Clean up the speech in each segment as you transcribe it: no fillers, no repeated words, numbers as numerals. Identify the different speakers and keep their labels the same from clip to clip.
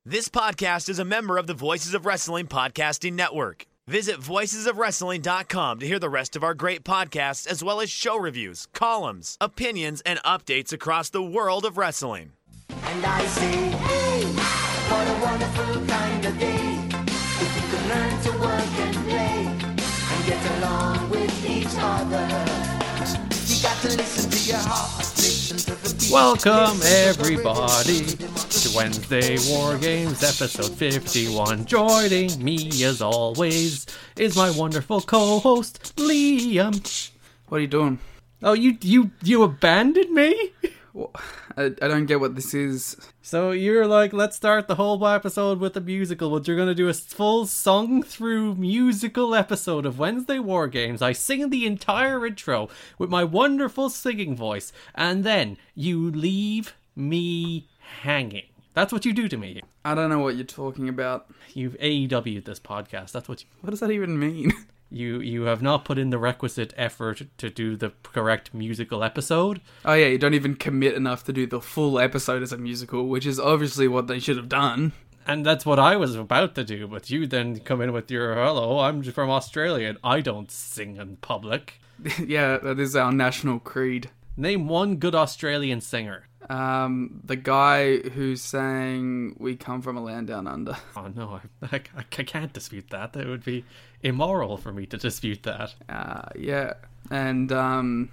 Speaker 1: This podcast is a member of the Voices of Wrestling Podcasting Network. Visit voicesofwrestling.com to hear the rest of our great podcasts, as well as show reviews, columns, opinions, and updates across the world of wrestling.
Speaker 2: And I say, hey, what a wonderful kind of day. If you could learn to work and play and get along with each other. You got to listen to your heart, listen to the beat.
Speaker 3: Welcome everybody to Wednesday War Games episode 51. Joining me as always is my wonderful co-host Liam.
Speaker 4: What are you doing?
Speaker 3: Oh, you abandoned me?
Speaker 4: I don't get what this is.
Speaker 3: So you're like, let's start the whole episode with a musical, but you're going to do a full sung-through musical episode of Wednesday War Games. I sing the entire intro with my wonderful singing voice, and then you leave me hanging. That's what you do to me.
Speaker 4: I don't know what you're talking about.
Speaker 3: You've AEW'd this podcast. That's what you...
Speaker 4: What does that even mean?
Speaker 3: You have not put in the requisite effort to do the correct musical episode.
Speaker 4: Oh yeah, you don't even commit enough to do the full episode as a musical, which is obviously what they should have done.
Speaker 3: And that's what I was about to do, but you then come in with your, hello, I'm from Australia and I don't sing in public.
Speaker 4: Yeah, that is our national creed.
Speaker 3: Name one good Australian singer.
Speaker 4: The guy who sang We Come From a Land Down Under.
Speaker 3: Oh no, I can't dispute that. That would be immoral for me to dispute that.
Speaker 4: Yeah. And, I'm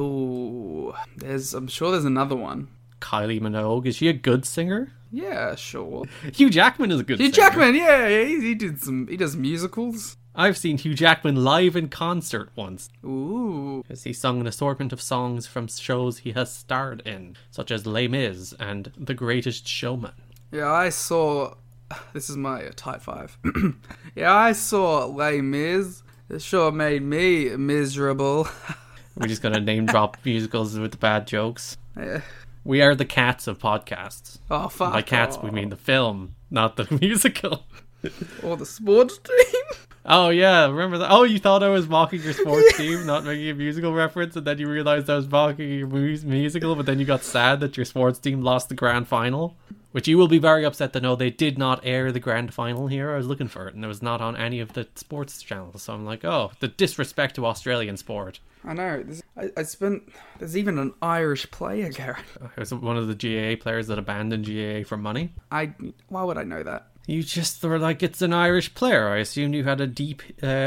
Speaker 4: sure there's another one.
Speaker 3: Kylie Minogue, is she a good singer?
Speaker 4: Yeah, sure.
Speaker 3: Hugh Jackman is a good singer.
Speaker 4: Hugh Jackman, yeah, he does musicals.
Speaker 3: I've seen Hugh Jackman live in concert once.
Speaker 4: Ooh.
Speaker 3: As he sung an assortment of songs from shows he has starred in, such as Les Mis and The Greatest Showman.
Speaker 4: Yeah, I saw... This is my type 5. Yeah, I saw Les Mis. It sure made me miserable.
Speaker 3: We're just going to name drop musicals with the bad jokes.
Speaker 4: Yeah.
Speaker 3: We are the cats of podcasts.
Speaker 4: Oh, fuck.
Speaker 3: By cats, we mean the film, not the musical.
Speaker 4: Or the sports team.
Speaker 3: Oh, yeah, remember that? Oh, you thought I was mocking your sports team, not making a musical reference, and then you realized I was mocking your musical, but then you got sad that your sports team lost the grand final? Which you will be very upset to know they did not air the grand final here. I was looking for it, and it was not on any of the sports channels. So I'm like, oh, the disrespect to Australian sport.
Speaker 4: I know. There's even an Irish player, Garrett.
Speaker 3: It was one of the GAA players that abandoned GAA for money.
Speaker 4: Why would I know that?
Speaker 3: You just were like, it's an Irish player. I assumed you had a deep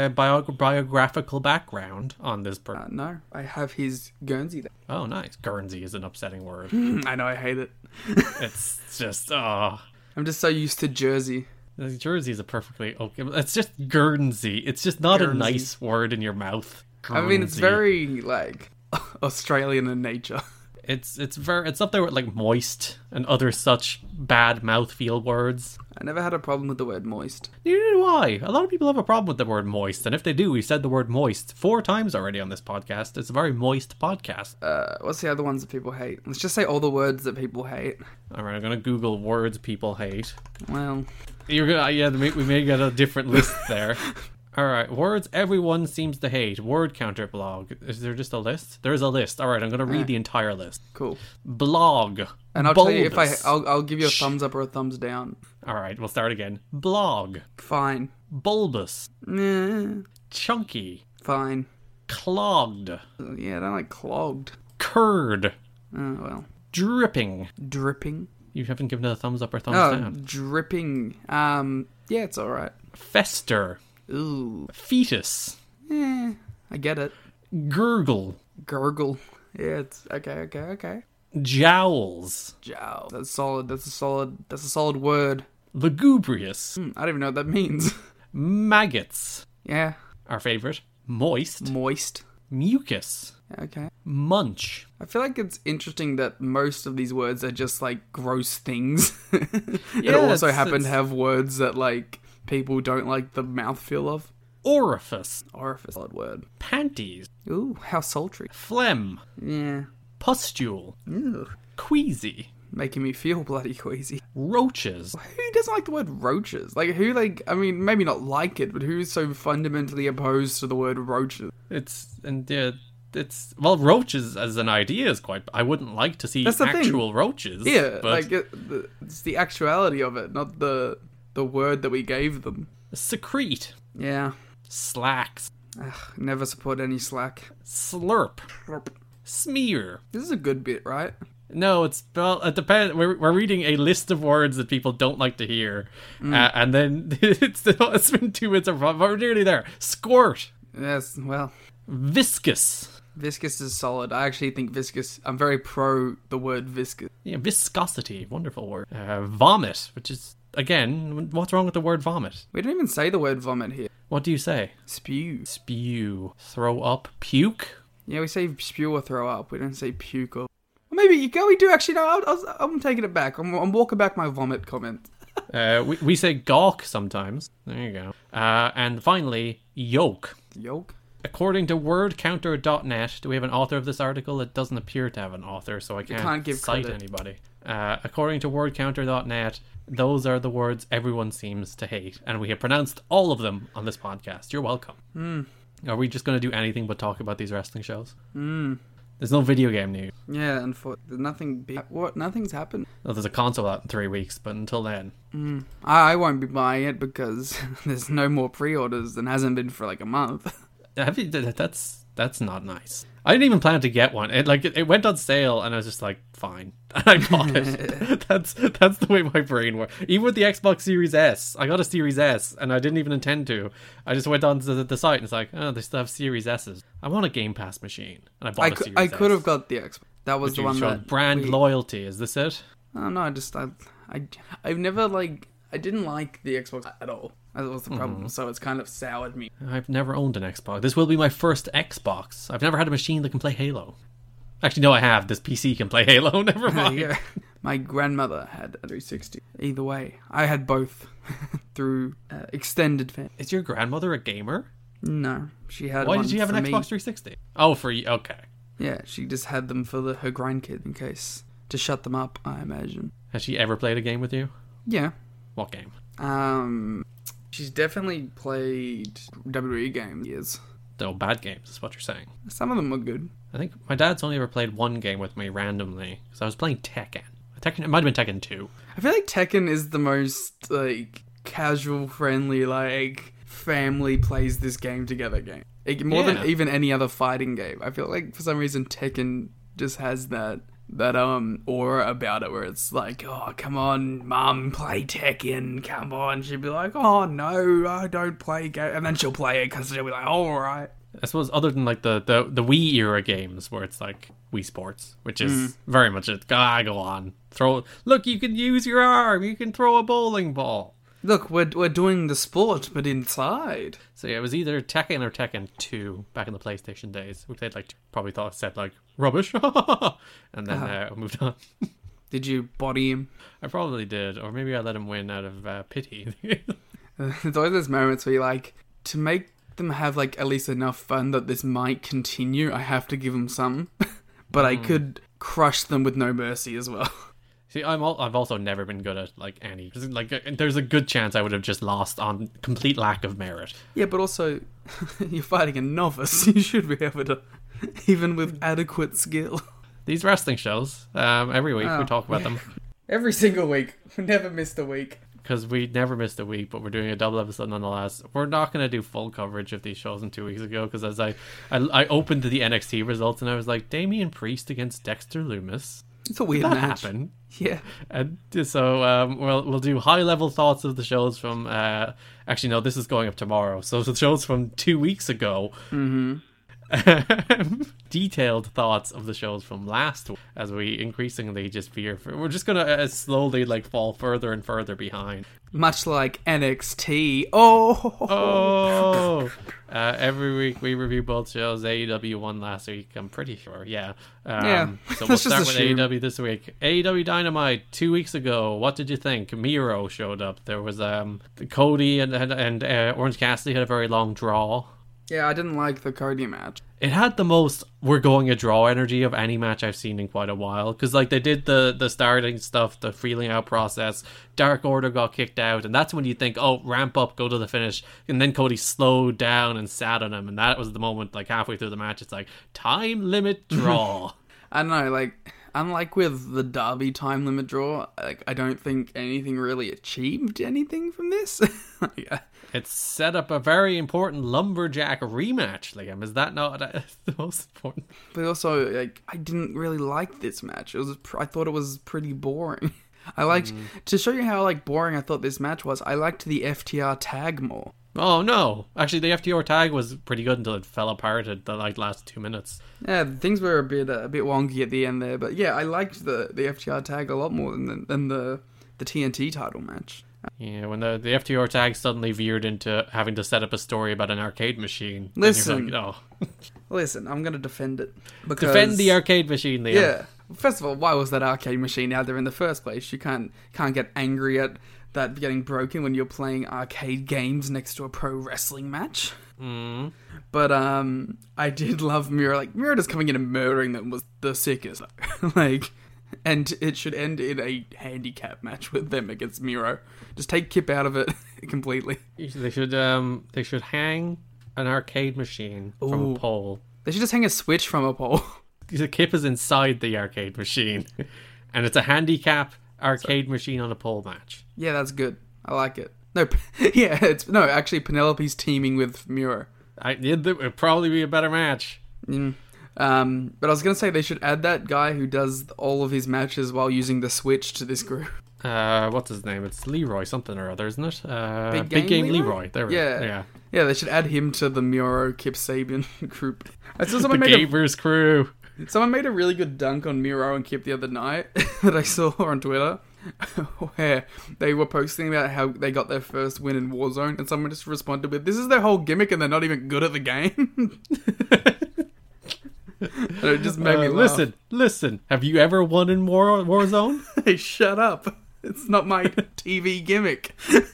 Speaker 3: biographical background on this person.
Speaker 4: No, I have his Guernsey there.
Speaker 3: Oh, nice. Guernsey is an upsetting word.
Speaker 4: I know, I hate it.
Speaker 3: It's just, oh.
Speaker 4: I'm just so used to Jersey.
Speaker 3: Jersey is a perfectly okay. It's just Guernsey. It's just not
Speaker 4: Guernsey.
Speaker 3: A nice word in your mouth. Guernsey.
Speaker 4: I mean, it's very, like, Australian in nature.
Speaker 3: It's up there with like moist and other such bad mouthfeel words.
Speaker 4: I never had a problem with the word moist.
Speaker 3: Neither do I. A lot of people have a problem with the word moist, and if they do, we've said the word moist 4 times already on this podcast. It's a very moist podcast.
Speaker 4: What's the other ones that people hate? Let's just say all the words that people hate.
Speaker 3: Alright, I'm gonna Google words people hate.
Speaker 4: Well,
Speaker 3: You're gonna, yeah, we may get a different list there. Alright, words everyone seems to hate. Word counter blog. Is there just a list? There is a list. Alright, I'm going to read the entire list.
Speaker 4: cool.
Speaker 3: Blog.
Speaker 4: And I'll tell you
Speaker 3: Bulbous.
Speaker 4: I'll give you a thumbs up or a thumbs down.
Speaker 3: Alright, we'll start again. Blog.
Speaker 4: Fine.
Speaker 3: Bulbous. Chunky.
Speaker 4: Fine.
Speaker 3: Clogged.
Speaker 4: Yeah, I don't like clogged.
Speaker 3: Curd.
Speaker 4: Oh, well.
Speaker 3: Dripping.
Speaker 4: Dripping.
Speaker 3: You haven't given it a thumbs up or thumbs
Speaker 4: Oh,
Speaker 3: down.
Speaker 4: dripping. Yeah, it's alright.
Speaker 3: Fester.
Speaker 4: Ooh.
Speaker 3: Fetus.
Speaker 4: I get it.
Speaker 3: Gurgle.
Speaker 4: Gurgle. Yeah, it's okay.
Speaker 3: Jowls.
Speaker 4: Jow. That's solid. That's a solid word.
Speaker 3: Lugubrious.
Speaker 4: I don't even know what that means.
Speaker 3: Maggots.
Speaker 4: Yeah.
Speaker 3: Our favourite. Moist.
Speaker 4: Moist.
Speaker 3: Mucus.
Speaker 4: Okay.
Speaker 3: Munch.
Speaker 4: I feel like it's interesting that most of these words are just like gross things.
Speaker 3: Yeah,
Speaker 4: that also happen
Speaker 3: it's-
Speaker 4: to have words that like people don't like the mouthfeel of.
Speaker 3: Orifice.
Speaker 4: Orifice, solid word.
Speaker 3: Panties.
Speaker 4: Ooh, how sultry.
Speaker 3: Phlegm.
Speaker 4: Yeah.
Speaker 3: Pustule.
Speaker 4: Ew.
Speaker 3: Queasy.
Speaker 4: Making me feel bloody queasy.
Speaker 3: Roaches.
Speaker 4: Who doesn't like the word roaches? Like, who, like, I mean, maybe not like it, but who's so fundamentally opposed to the word roaches?
Speaker 3: It's, and yeah, it's well, roaches as an idea is quite. I wouldn't like to see
Speaker 4: That's the thing.
Speaker 3: actual roaches.
Speaker 4: Yeah,
Speaker 3: but
Speaker 4: it's the actuality of it, not the word that we gave them.
Speaker 3: secrete,
Speaker 4: Yeah.
Speaker 3: slacks,
Speaker 4: Ugh, never support any slack.
Speaker 3: slurp, smear.
Speaker 4: This is a good bit, right?
Speaker 3: No, it depends. We're reading a list of words that people don't like to hear, and then it's been 2 minutes. We're nearly there. Squirt,
Speaker 4: Yes, well,
Speaker 3: viscous.
Speaker 4: viscous is solid. I actually think viscous. I'm very pro the word viscous.
Speaker 3: Yeah, viscosity, wonderful word. Vomit, which is again, what's wrong with the word vomit?
Speaker 4: We don't even say the word vomit here.
Speaker 3: What do you say?
Speaker 4: Spew.
Speaker 3: Spew, throw up, puke.
Speaker 4: Yeah, we say spew or throw up. We don't say puke or... Well, maybe you go. We do actually. No, I'm taking it back. I'm walking back my vomit comment.
Speaker 3: We say gawk sometimes. There you go. And finally, yolk.
Speaker 4: Yolk.
Speaker 3: According to wordcounter.net, do we have an author of this article? It doesn't appear to have an author, so I can't
Speaker 4: give
Speaker 3: cite
Speaker 4: credit.
Speaker 3: anybody. According to wordcounter.net, those are the words everyone seems to hate, and we have pronounced all of them on this podcast. You're welcome. Are we just going to do anything but talk about these wrestling shows? There's no video game news.
Speaker 4: Yeah, and for there's nothing big. What? Nothing's happened.
Speaker 3: Well, there's a console out in 3 weeks, but until then,
Speaker 4: I won't be buying it because there's no more pre-orders and hasn't been for like a month.
Speaker 3: have you, that's not nice. I didn't even plan to get one. It went on sale, and I was just like, fine, and I bought it. that's the way my brain works. Even with the Xbox Series S, I got a Series S, and I didn't even intend to. I just went on to the site, and it's like, oh, they still have Series S's. I want a Game Pass machine, and I bought a Series S.
Speaker 4: I could have got the Xbox. That was
Speaker 3: But
Speaker 4: the
Speaker 3: you
Speaker 4: one
Speaker 3: showed
Speaker 4: that
Speaker 3: brand loyalty. Is this it?
Speaker 4: Oh no, I've never I didn't like the Xbox at all. That was the problem. So it's kind of soured me.
Speaker 3: I've never owned an Xbox. This will be my first Xbox. I've never had a machine that can play Halo. Actually, no, I have. This PC can play Halo. Never mind.
Speaker 4: Yeah. My grandmother had a 360. Either way, I had both through extended family.
Speaker 3: Is your grandmother a gamer?
Speaker 4: No, she had.
Speaker 3: Why
Speaker 4: one
Speaker 3: did you have an
Speaker 4: for
Speaker 3: Xbox
Speaker 4: me.
Speaker 3: 360? Oh, for you. Okay.
Speaker 4: Yeah, she just had them for her grandkid in case to shut them up. I imagine.
Speaker 3: Has she ever played a game with you?
Speaker 4: Yeah.
Speaker 3: What game?
Speaker 4: She's definitely played WWE games. Years.
Speaker 3: No, bad games is what you're saying.
Speaker 4: Some of them were good.
Speaker 3: I think my dad's only ever played one game with me randomly, because I was playing Tekken. It might have been Tekken 2.
Speaker 4: I feel like Tekken is the most casual, friendly, family plays this game together game. More than even any other fighting game. I feel like for some reason Tekken just has that aura about it where it's like, oh, come on, Mum, play Tekken, come on. She'd be like, oh, no, I don't play game. And then she'll play it because she'll be like, oh, all right.
Speaker 3: I suppose other than like the Wii era games where it's like Wii Sports, which is very much it. Go on, look, you can use your arm, you can throw a bowling ball.
Speaker 4: Look, we're doing the sport, but inside.
Speaker 3: So yeah, it was either Tekken or Tekken 2 back in the PlayStation days, which they'd probably said rubbish, and then moved on.
Speaker 4: Did you body him?
Speaker 3: I probably did, or maybe I let him win out of pity.
Speaker 4: There's always those moments where you're like, to make them have at least enough fun that this might continue, I have to give them some, but I could crush them with no mercy as well.
Speaker 3: See, I've also never been good at any. There's a good chance I would have just lost on complete lack of merit.
Speaker 4: Yeah, but also you're fighting a novice. You should be able to, even with adequate skill.
Speaker 3: These wrestling shows, every week we talk about them.
Speaker 4: Every single week. We never missed a week.
Speaker 3: Because we never missed a week, but we're doing a double episode nonetheless. We're not going to do full coverage of these shows in 2 weeks ago, because as I opened the NXT results and I was like, Damian Priest against Dexter Lumis.
Speaker 4: It's a weird
Speaker 3: That
Speaker 4: match.
Speaker 3: happened.
Speaker 4: Yeah.
Speaker 3: And so we'll do high level thoughts of the shows from actually no, this is going up tomorrow. So the shows from 2 weeks ago. Detailed thoughts of the shows from last week, as we increasingly just we're just gonna slowly fall further and further behind.
Speaker 4: Much like NXT.
Speaker 3: Every week we review both shows. AEW won last week, I'm pretty sure. Yeah.
Speaker 4: Yeah.
Speaker 3: So we'll
Speaker 4: Let's
Speaker 3: start
Speaker 4: just
Speaker 3: with
Speaker 4: assume.
Speaker 3: AEW this week. AEW Dynamite 2 weeks ago. What did you think? Miro showed up. There was Cody and Orange Cassidy had a very long draw.
Speaker 4: Yeah, I didn't like the Cody match.
Speaker 3: It had the most we're going a draw energy of any match I've seen in quite a while. Because, like, they did the starting stuff, the feeling out process. Dark Order got kicked out. And that's when you think, oh, ramp up, go to the finish. And then Cody slowed down and sat on him. And that was the moment, like, halfway through the match, it's like, time limit draw.
Speaker 4: I don't know, like, unlike with the Derby time limit draw, like, I don't think anything really achieved anything from this. Yeah.
Speaker 3: It's set up a very important Lumberjack rematch, Liam. Is that not the most important?
Speaker 4: But also, like, I didn't really like this match. I thought it was pretty boring. I liked, to show you how, like, boring I thought this match was, I liked the FTR tag more.
Speaker 3: Oh, no. Actually, the FTR tag was pretty good until it fell apart at the, like, last 2 minutes.
Speaker 4: Yeah, things were a bit wonky at the end there. But yeah, I liked the FTR tag a lot more than the TNT title match.
Speaker 3: Yeah, when the FTR tag suddenly veered into having to set up a story about an arcade machine.
Speaker 4: Listen,
Speaker 3: like,
Speaker 4: listen, I'm going to defend it. Because,
Speaker 3: defend the arcade machine, Liam.
Speaker 4: Yeah. First of all, why was that arcade machine out there in the first place? You can't get angry at that getting broken when you're playing arcade games next to a pro wrestling match.
Speaker 3: Mm.
Speaker 4: But I did love Miro. Like, Miro just coming in and murdering them was the sickest. Like, and it should end in a handicap match with them against Miro. Just take Kip out of it completely.
Speaker 3: They should hang an arcade machine from a pole.
Speaker 4: They should just hang a switch from a pole.
Speaker 3: The Kip is inside the arcade machine, and it's a handicap arcade machine on a pole match.
Speaker 4: Yeah, that's good. I like it. No, yeah, actually Penelope's teaming with Miro.
Speaker 3: It would probably be a better match.
Speaker 4: But I was going to say they should add that guy who does all of his matches while using the Switch to this group.
Speaker 3: What's his name? It's Leroy something or other, isn't it? Big Game Leroy. There we go.
Speaker 4: Yeah, they should add him to the Miro Kip Sabian group. I saw
Speaker 3: the Gavers crew.
Speaker 4: Someone made a really good dunk on Miro and Kip the other night that I saw on Twitter, where they were posting about how they got their first win in Warzone, and someone just responded with, "This is their whole gimmick and they're not even good at the game." And it just made me laugh.
Speaker 3: Listen. Have you ever won in Warzone?
Speaker 4: Hey, shut up. It's not my TV gimmick.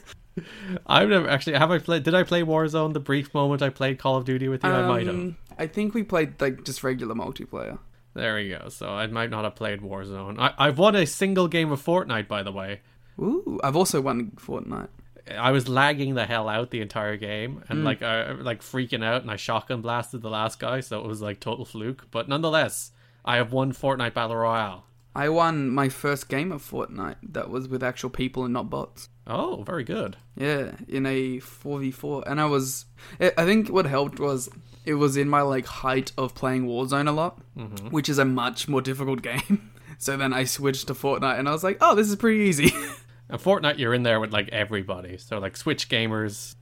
Speaker 3: I've never actually. Did I play Warzone? The brief moment I played Call of Duty with you, I might have.
Speaker 4: I think we played like just regular multiplayer.
Speaker 3: There we go. So I might not have played Warzone. I've won a single game of Fortnite, by the way.
Speaker 4: Ooh, I've also won Fortnite.
Speaker 3: I was lagging the hell out the entire game and like freaking out, and I shotgun blasted the last guy, so it was like total fluke. But nonetheless, I have won Fortnite Battle Royale.
Speaker 4: I won my first game of Fortnite that was with actual people and not bots.
Speaker 3: Oh, very good.
Speaker 4: Yeah, in a 4v4. And I think what helped was it was in my like height of playing Warzone a lot, which is a much more difficult game. So then I switched to Fortnite and I was like, oh, this is pretty easy.
Speaker 3: And Fortnite, you're in there with like everybody. So like Switch gamers,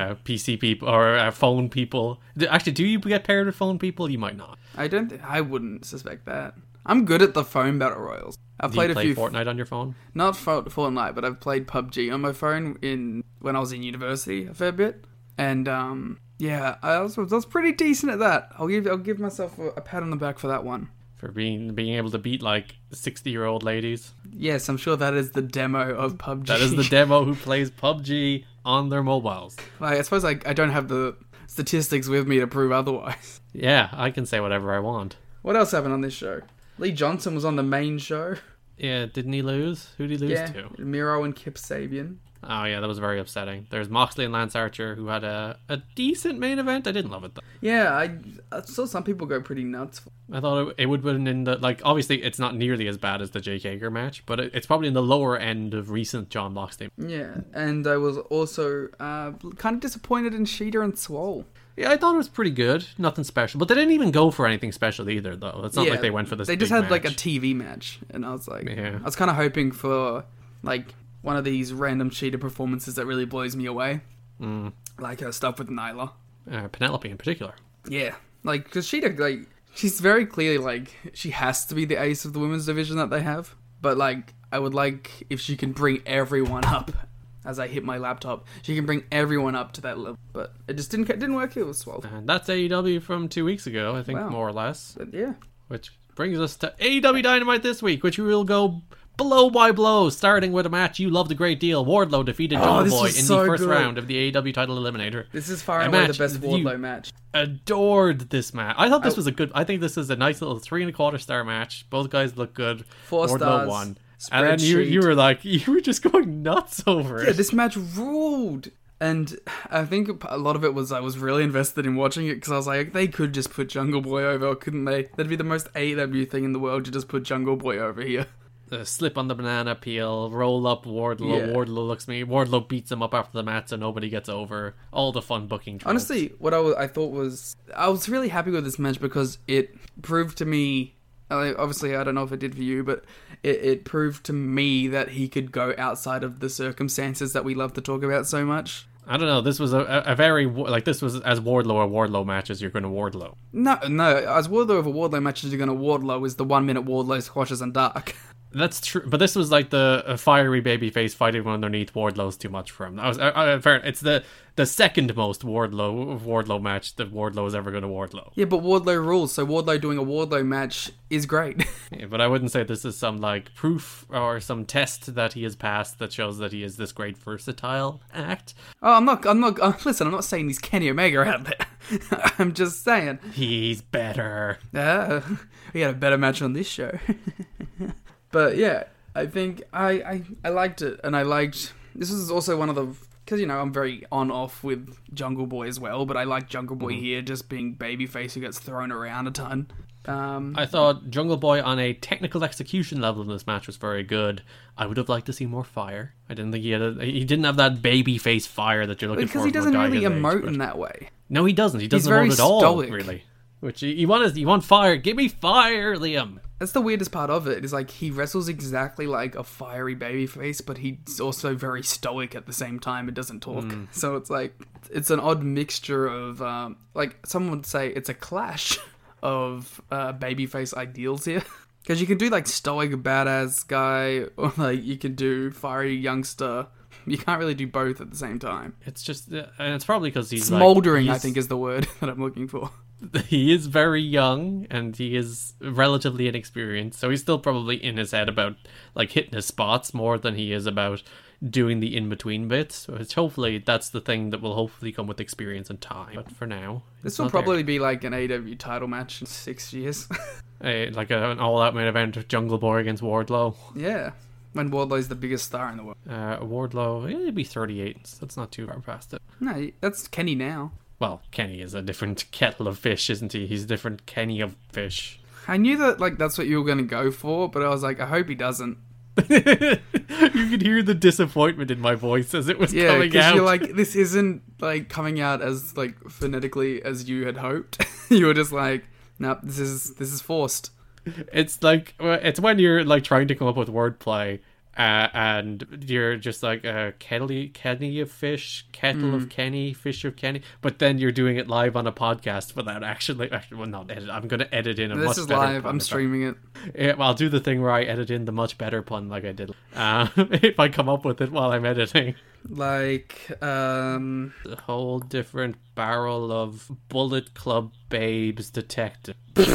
Speaker 3: PC people, or phone people. Actually, do you get paired with phone people? You might not.
Speaker 4: I wouldn't suspect that. I'm good at the phone battle royals. I've played
Speaker 3: a few. Fortnite on your phone?
Speaker 4: Not Fortnite, but I've played PUBG on my phone when I was in university a fair bit. And yeah, I was pretty decent at that. I'll give myself a pat on the back for that one.
Speaker 3: For being able to beat like 60-year-old ladies.
Speaker 4: Yes, I'm sure that is the demo of PUBG.
Speaker 3: That is the demo who plays PUBG on their mobiles.
Speaker 4: Like, I suppose I don't have the statistics with me to prove otherwise.
Speaker 3: Yeah, I can say whatever I want.
Speaker 4: What else happened on this show? Lee Johnson was on the main show.
Speaker 3: Yeah, didn't he lose? Who did he lose to?
Speaker 4: Miro and Kip Sabian.
Speaker 3: Oh yeah, that was very upsetting. There's Moxley and Lance Archer, who had a decent main event. I didn't love it though.
Speaker 4: Yeah, I saw some people go pretty nuts.
Speaker 3: I thought it would have been in the, like, obviously it's not nearly as bad as the Jake Hager match, but it's probably in the lower end of recent John Moxley.
Speaker 4: Yeah, and I was also kind of disappointed in Sheeta and Swole.
Speaker 3: Yeah, I thought it was pretty good. Nothing special. But they didn't even go for anything special either, though. It's not like they went for this
Speaker 4: They just
Speaker 3: big
Speaker 4: had
Speaker 3: match.
Speaker 4: like a TV match, and I was like,
Speaker 3: yeah.
Speaker 4: I was kind of hoping for like one of these random Sheeta performances that really blows me away. Like her stuff with Nyla.
Speaker 3: Penelope in particular.
Speaker 4: Yeah, like, because Sheeta, like, she's very clearly, like, she has to be the ace of the women's division that they have. But, like, I would like if she can bring everyone up. As I hit my laptop, she can bring everyone up to that level. But it just didn't work. It was swell.
Speaker 3: And that's AEW from 2 weeks ago, I think, more or less.
Speaker 4: But yeah.
Speaker 3: Which brings us to AEW Dynamite this week, which we will go blow by blow, starting with a match you loved a great deal. Wardlow defeated Jungle
Speaker 4: this
Speaker 3: Boy
Speaker 4: was
Speaker 3: in
Speaker 4: so
Speaker 3: the first
Speaker 4: good.
Speaker 3: round of the AEW title eliminator.
Speaker 4: This is far
Speaker 3: A
Speaker 4: and away the
Speaker 3: match
Speaker 4: best
Speaker 3: you
Speaker 4: Wardlow match.
Speaker 3: Adored this match. I thought this was a good. I think this is a nice little 3.25 star match. Both guys look good.
Speaker 4: 4
Speaker 3: Wardlow
Speaker 4: stars.
Speaker 3: won. And then you
Speaker 4: Spreadsheet.
Speaker 3: were like, you were just going nuts over
Speaker 4: Yeah,
Speaker 3: it.
Speaker 4: this match ruled. And I think a lot of it was I was really invested in watching it because I was like, they could just put Jungle Boy over, couldn't they? That'd be the most AEW thing in the world to just put Jungle Boy over here.
Speaker 3: Slip on the banana peel, roll up Wardlow.
Speaker 4: Yeah.
Speaker 3: Wardlow looks me. Wardlow beats him up after the match so nobody gets over. All the fun booking tropes.
Speaker 4: Honestly, what I thought was... I was really happy with this match because it proved to me... Obviously, I don't know if it did for you, but it proved to me that he could go outside of the circumstances that we love to talk about so much.
Speaker 3: I don't know. This was a very like this was as Wardlow a Wardlow match as you're going to Wardlow.
Speaker 4: No, as Wardlow of a Wardlow match as you're going to Wardlow is the 1 minute Wardlow squashes and dark.
Speaker 3: That's true, but this was like the fiery babyface fighting underneath Wardlow's too much for him. It's the second most Wardlow match that Wardlow is ever going to Wardlow.
Speaker 4: Yeah, but Wardlow rules, so Wardlow doing a Wardlow match is great.
Speaker 3: Yeah, but I wouldn't say this is some like proof or some test that he has passed that shows that he is this great versatile act.
Speaker 4: Oh, listen, I'm not saying he's Kenny Omega out there. I'm just saying.
Speaker 3: He's better.
Speaker 4: We had a better match on this show. But yeah, I think I liked it, and I liked... This was also one of the... Because, I'm very on-off with Jungle Boy as well, but I like Jungle Boy here just being babyface who gets thrown around a ton.
Speaker 3: I thought Jungle Boy on a technical execution level in this match was very good. I would have liked to see more fire. I didn't think he didn't have that babyface fire that you're looking for.
Speaker 4: Because he doesn't really emote in
Speaker 3: but...
Speaker 4: that way.
Speaker 3: No, he doesn't. He doesn't
Speaker 4: very
Speaker 3: emote at all,
Speaker 4: stoic.
Speaker 3: really. Which you want fire. Give me fire, Liam.
Speaker 4: That's the weirdest part of it, is like he wrestles exactly like a fiery babyface, but he's also very stoic at the same time and doesn't talk. So it's like, it's an odd mixture of, like someone would say it's a clash of babyface ideals here. Because you can do like stoic badass guy, or like you can do fiery youngster. You can't really do both at the same time.
Speaker 3: It's just, and it's probably because he's
Speaker 4: Smoldering,
Speaker 3: like,
Speaker 4: I think, is the word that I'm looking for.
Speaker 3: He is very young and he is relatively inexperienced, so he's still probably in his head about like hitting his spots more than he is about doing the in-between bits. Which hopefully that's the thing that will hopefully come with experience and time. But for now,
Speaker 4: This will probably be like an AEW title match in 6 years.
Speaker 3: like an all-out main event of Jungle Boy against Wardlow.
Speaker 4: Yeah, when Wardlow's the biggest star in the world.
Speaker 3: Wardlow, he'd be 38, so that's not too far past it.
Speaker 4: No, that's Kenny now.
Speaker 3: Well, Kenny is a different kettle of fish, isn't he? He's a different Kenny of fish.
Speaker 4: I knew that like that's what you were going to go for, but I was like, I hope he doesn't.
Speaker 3: You could hear the disappointment in my voice as it was
Speaker 4: Yeah,
Speaker 3: coming
Speaker 4: because
Speaker 3: out.
Speaker 4: you're like, this isn't like coming out as like phonetically as you had hoped. You were just like, nope, this is forced.
Speaker 3: It's like, it's when you're like trying to come up with wordplay, and you're just like Kenny of fish, kettle of Kenny, fish of Kenny, but then you're doing it live on a podcast without actually well, not edit. I'm going to edit in a
Speaker 4: This
Speaker 3: much
Speaker 4: is
Speaker 3: better
Speaker 4: live.
Speaker 3: pun
Speaker 4: I'm
Speaker 3: if I-
Speaker 4: streaming it.
Speaker 3: Yeah, well, I'll do the thing where I edit in the much better pun like I did. If I come up with it while I'm editing.
Speaker 4: Like,
Speaker 3: A whole different barrel of Bullet Club babes detective.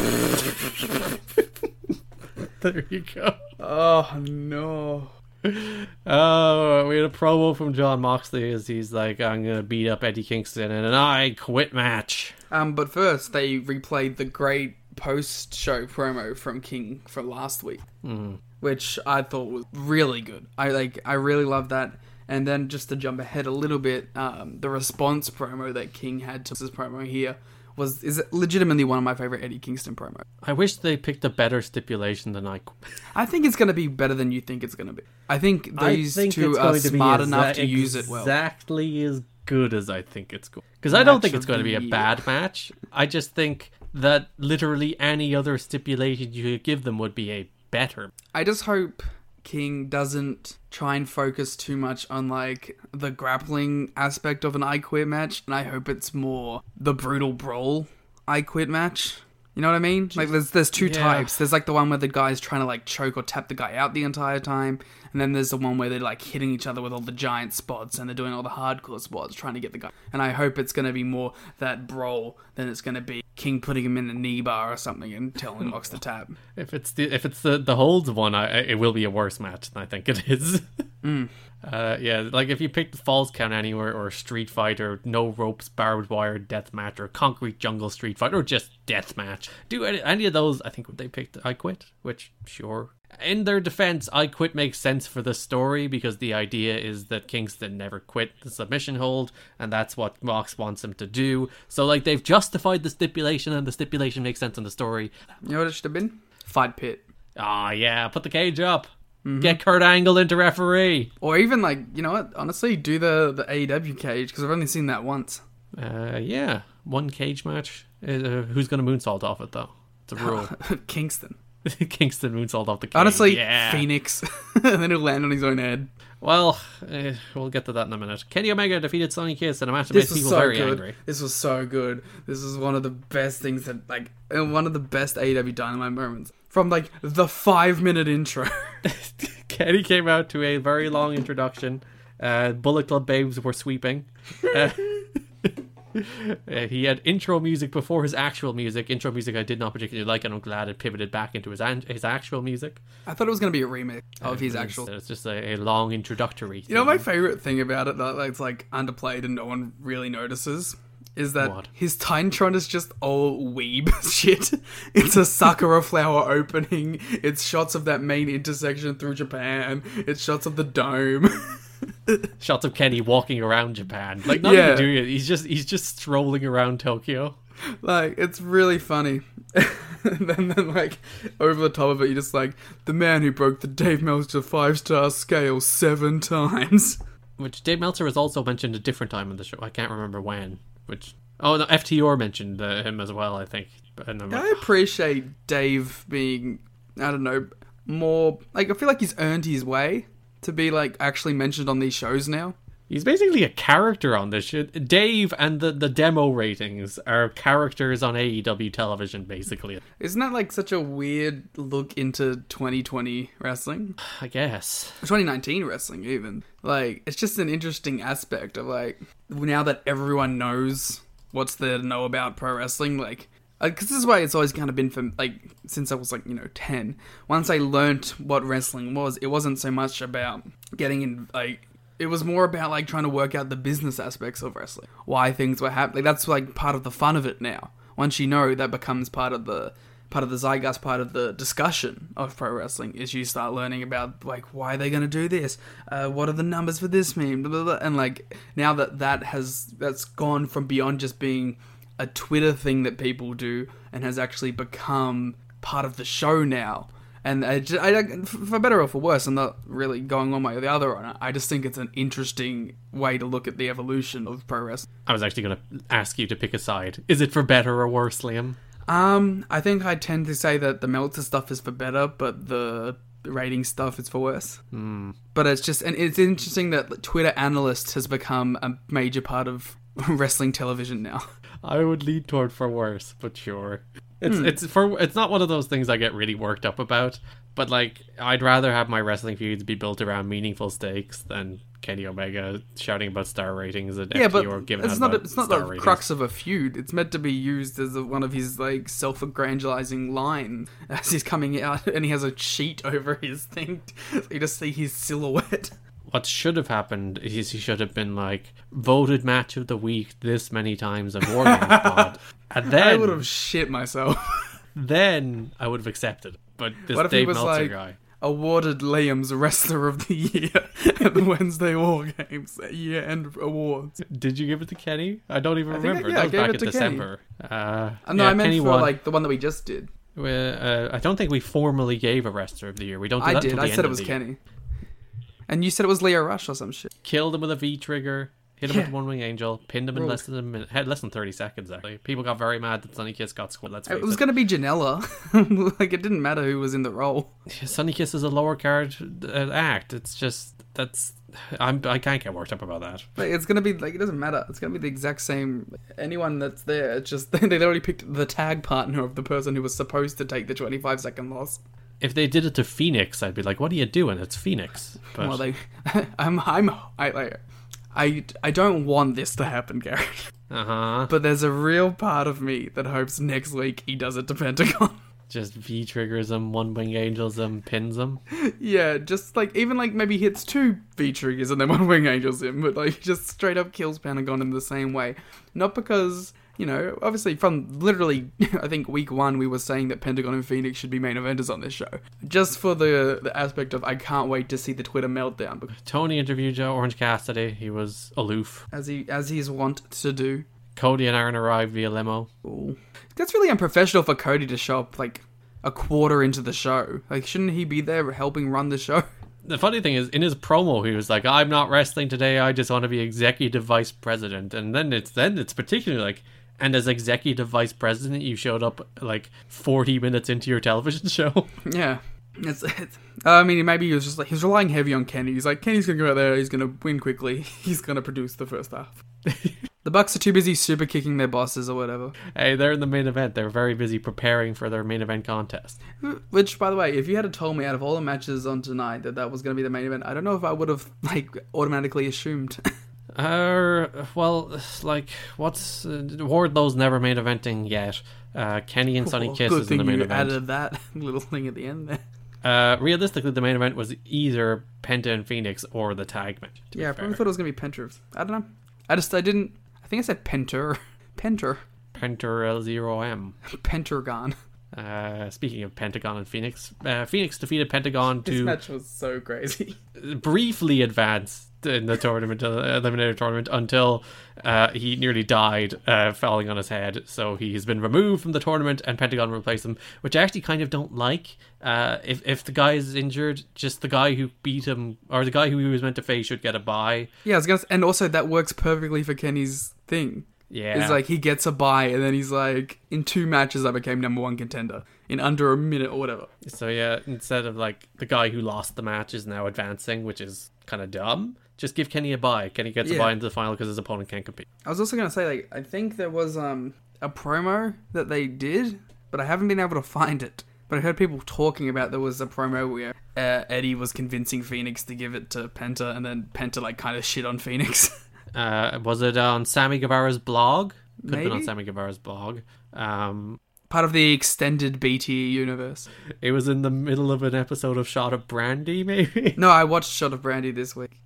Speaker 3: There you go.
Speaker 4: oh no.
Speaker 3: Oh, we had a promo from John Moxley as he's like, I'm gonna beat up Eddie Kingston in an I Quit match.
Speaker 4: But first, they replayed the great post-show promo from King from last week, which I thought was really good. I really love that. And then just to jump ahead a little bit, the response promo that King had to this promo here is legitimately one of my favorite Eddie Kingston promo.
Speaker 3: I wish they picked a better stipulation than I Quit.
Speaker 4: I think it's going to be better than you think it's going to be. I think these two are smart enough to use it well.
Speaker 3: Exactly as good as I think it's going. Because I don't think it's going to be a bad match. I just think that literally any other stipulation you could give them would be a better.
Speaker 4: I just hope King doesn't try and focus too much on like the grappling aspect of an I Quit match, and I hope it's more the brutal brawl I Quit match. You know what I mean? Like, there's two
Speaker 3: Yeah.
Speaker 4: types. There's, like, the one where the guy's trying to, like, choke or tap the guy out the entire time. And then there's the one where they're, like, hitting each other with all the giant spots. And they're doing all the hardcore spots, trying to get the guy. And I hope it's going to be more that brawl than it's going to be King putting him in a knee bar or something and telling Mox to tap.
Speaker 3: If it's the holds one, it will be a worse match than I think it is. Yeah, like if you pick the Falls Count Anywhere or Street Fighter, no ropes, barbed wire, death match, or concrete jungle Street Fighter, or just death match, do any of those, I think they picked I Quit, which, sure. In their defense, I Quit makes sense for the story because the idea is that Kingston never quit the submission hold, and that's what Mox wants him to do. So, like, they've justified the stipulation, and the stipulation makes sense in the story.
Speaker 4: You know what it should have been? Fight pit.
Speaker 3: Ah, yeah, put the cage up. Get Kurt Angle into referee.
Speaker 4: Or even, like, you know what? Honestly, do the AEW cage, because I've only seen that once.
Speaker 3: Yeah, one cage match. Who's going to moonsault off it, though? It's a rule.
Speaker 4: Kingston.
Speaker 3: Kingston moonsault off the cage.
Speaker 4: Honestly,
Speaker 3: yeah.
Speaker 4: Phoenix. And then he'll land on his own head.
Speaker 3: Well, we'll get to that in a minute. Kenny Omega defeated Sonny Kiss in a match that made people very angry.
Speaker 4: This was so good. This was one of the best things that, like, one of the best AEW Dynamite moments. From, like, the 5-minute intro.
Speaker 3: Kenny came out to a very long introduction. Bullet Club babes were sweeping. He had intro music before his actual music. Intro music I did not particularly like, and I'm glad it pivoted back into his actual music.
Speaker 4: I thought it was going to be a remix of his actual.
Speaker 3: It's just a long introductory thing.
Speaker 4: You know, my favorite thing about it, that it's like underplayed and no one really notices, is that his Titantron is just all weeb shit. It's a Sakura flower opening. It's shots of that main intersection through Japan. It's shots of the dome.
Speaker 3: Shots of Kenny walking around Japan, like not even doing it. He's just strolling around Tokyo.
Speaker 4: Like, it's really funny. And then like over the top of it, you're just like, the man who broke the Dave Meltzer 5-star scale 7 times.
Speaker 3: Which Dave Meltzer was also mentioned a different time in the show. I can't remember when. FTR mentioned him as well, I think.
Speaker 4: I appreciate Dave being, I don't know, more like, I feel like he's earned his way to be, like, actually mentioned on these shows now.
Speaker 3: He's basically a character on this shit. Dave and the demo ratings are characters on AEW television, basically.
Speaker 4: Isn't that, like, such a weird look into 2020 wrestling?
Speaker 3: I guess.
Speaker 4: 2019 wrestling, even. Like, it's just an interesting aspect of, like, now that everyone knows what's there to know about pro wrestling, like, because this is why it's always kind of been for, like, since I was, like, 10. Once I learnt what wrestling was, it wasn't so much about getting in, like, it was more about, like, trying to work out the business aspects of wrestling. Why things were happening. Like, that's, like, part of the fun of it now. Once you know, that becomes part of the zeitgeist, part of the discussion of pro wrestling, is you start learning about, like, why are they going to do this? What are the numbers for this mean? Blah, blah, blah. And, like, now that's gone from beyond just being a Twitter thing that people do and has actually become part of the show now. And for better or for worse, I'm not really going one way or the other on it. I just think it's an interesting way to look at the evolution of pro wrestling.
Speaker 3: I was actually going to ask you to pick a side. Is it for better or worse, Liam?
Speaker 4: I think I tend to say that the Meltzer stuff is for better, but the rating stuff is for worse. But it's just, and it's interesting that Twitter analyst has become a major part of wrestling television now.
Speaker 3: I would lean toward for worse, but sure. It's not one of those things I get really worked up about, but, like, I'd rather have my wrestling feuds be built around meaningful stakes than Kenny Omega shouting about star ratings and FTR giving
Speaker 4: it's
Speaker 3: out
Speaker 4: not the
Speaker 3: ratings.
Speaker 4: Crux of a feud. It's meant to be used as one of his, like, self-aggrandizing lines as he's coming out, and he has a sheet over his thing, so you just see his silhouette.
Speaker 3: What should have happened is he should have been, like, voted match of the week this many times on War Games Pod. And then
Speaker 4: I would have shit myself.
Speaker 3: Then I would have accepted. But this
Speaker 4: what if
Speaker 3: Dave
Speaker 4: he was
Speaker 3: Meltzer
Speaker 4: like,
Speaker 3: guy
Speaker 4: awarded Liam's Wrestler of the Year at the Wednesday War Games year-end awards.
Speaker 3: Did you give it to Kenny? I don't even remember.
Speaker 4: I
Speaker 3: that was
Speaker 4: gave
Speaker 3: back
Speaker 4: it to
Speaker 3: in December.
Speaker 4: No, I meant
Speaker 3: Kenny
Speaker 4: for
Speaker 3: won.
Speaker 4: like the one that we just did.
Speaker 3: I don't think we formally gave a Wrestler of the Year. We don't do that
Speaker 4: I did.
Speaker 3: until the
Speaker 4: I
Speaker 3: end
Speaker 4: said it
Speaker 3: of
Speaker 4: was
Speaker 3: the year.
Speaker 4: Kenny. And you said it was Leo Rush or some shit.
Speaker 3: Killed him with a V-trigger. Hit him with the One Wing Angel, pinned him in
Speaker 4: Rolled.
Speaker 3: less than a minute, had less than 30 seconds actually. People got very mad that Sonny Kiss got squad. Let's face
Speaker 4: It was going to be Janela. Like, it didn't matter who was in the role.
Speaker 3: Sonny Kiss is a lower card act. It's just I can't get worked up about that.
Speaker 4: Like, it's going to be, like, it doesn't matter. It's going to be the exact same. Anyone that's there, it's just, they already picked the tag partner of the person who was supposed to take the 25-second loss.
Speaker 3: If they did it to Phoenix, I'd be like, "What are you doing? It's Phoenix." But
Speaker 4: Well, I don't want this to happen, Garrett. But there's a real part of me that hopes next week he does it to Pentagon.
Speaker 3: just V triggers him, One Wing Angels him, pins him.
Speaker 4: Yeah, just like, even like maybe hits 2 V triggers and then One Wing Angels him, but like just straight up kills Pentagon in the same way. Not because, you know, obviously from literally, I think week 1 we were saying that Pentagon and Phoenix should be main eventers on this show. Just for the aspect of I can't wait to see the Twitter meltdown.
Speaker 3: Tony interviewed Orange Cassidy. He was aloof.
Speaker 4: As he's wont to do.
Speaker 3: Cody and Aaron arrived via limo.
Speaker 4: Ooh. That's really unprofessional for Cody to show up like a quarter into the show. Like, shouldn't he be there helping run the show?
Speaker 3: The funny thing is, in his promo, he was like, "I'm not wrestling today. I just want to be executive vice president." And then it's particularly like, and as executive vice president, you showed up like 40 minutes into your television show.
Speaker 4: Yeah. I mean, maybe he was just like, he's relying heavy on Kenny. He's like, Kenny's gonna go out there, he's gonna win quickly, he's gonna produce the first half. The Bucks are too busy super kicking their bosses or whatever.
Speaker 3: Hey, they're in the main event. They're very busy preparing for their main event contest.
Speaker 4: Which, by the way, if you had told me out of all the matches on tonight that was going to be the main event, I don't know if I would have like automatically assumed.
Speaker 3: Well, like, what's Wardlow's never main eventing yet. Kenny and Sonny Kiss is in the main event.
Speaker 4: Added that little thing at the end there.
Speaker 3: Realistically, the main event was either Penta and Phoenix or the tag match.
Speaker 4: Yeah, I probably thought it was going to be Penta. I don't know. I didn't. I think I said Penter
Speaker 3: L0M.
Speaker 4: Pentagon.
Speaker 3: Speaking of Pentagon and Phoenix, Phoenix defeated Pentagon
Speaker 4: This
Speaker 3: to
Speaker 4: match was so crazy.
Speaker 3: briefly advance in the tournament, eliminator tournament, until he nearly died falling on his head. So he's been removed from the tournament and Pentagon replaced him, which I actually kind of don't like. If the guy is injured, just the guy who beat him, or the guy who he was meant to face, should get a bye.
Speaker 4: Yeah, I was gonna say, and also that works perfectly for Kenny's thing.
Speaker 3: Yeah.
Speaker 4: It's like he gets a bye and then he's like, in 2 matches I became number 1 contender in under a minute or whatever.
Speaker 3: So yeah, instead of like the guy who lost the match is now advancing, which is kind of dumb, just give Kenny a bye. Kenny gets a bye into the final because his opponent can't compete.
Speaker 4: I was also going to say, like, I think there was a promo that they did, but I haven't been able to find it. But I heard people talking about there was a promo where Eddie was convincing Phoenix to give it to Penta, and then Penta like kind of shit on Phoenix.
Speaker 3: Was it on Sammy Guevara's blog? Could have been on
Speaker 4: Maybe?
Speaker 3: Sammy Guevara's blog.
Speaker 4: Part of the extended BTE universe.
Speaker 3: It was in the middle of an episode of Shot of Brandy, maybe?
Speaker 4: No, I watched Shot of Brandy this week.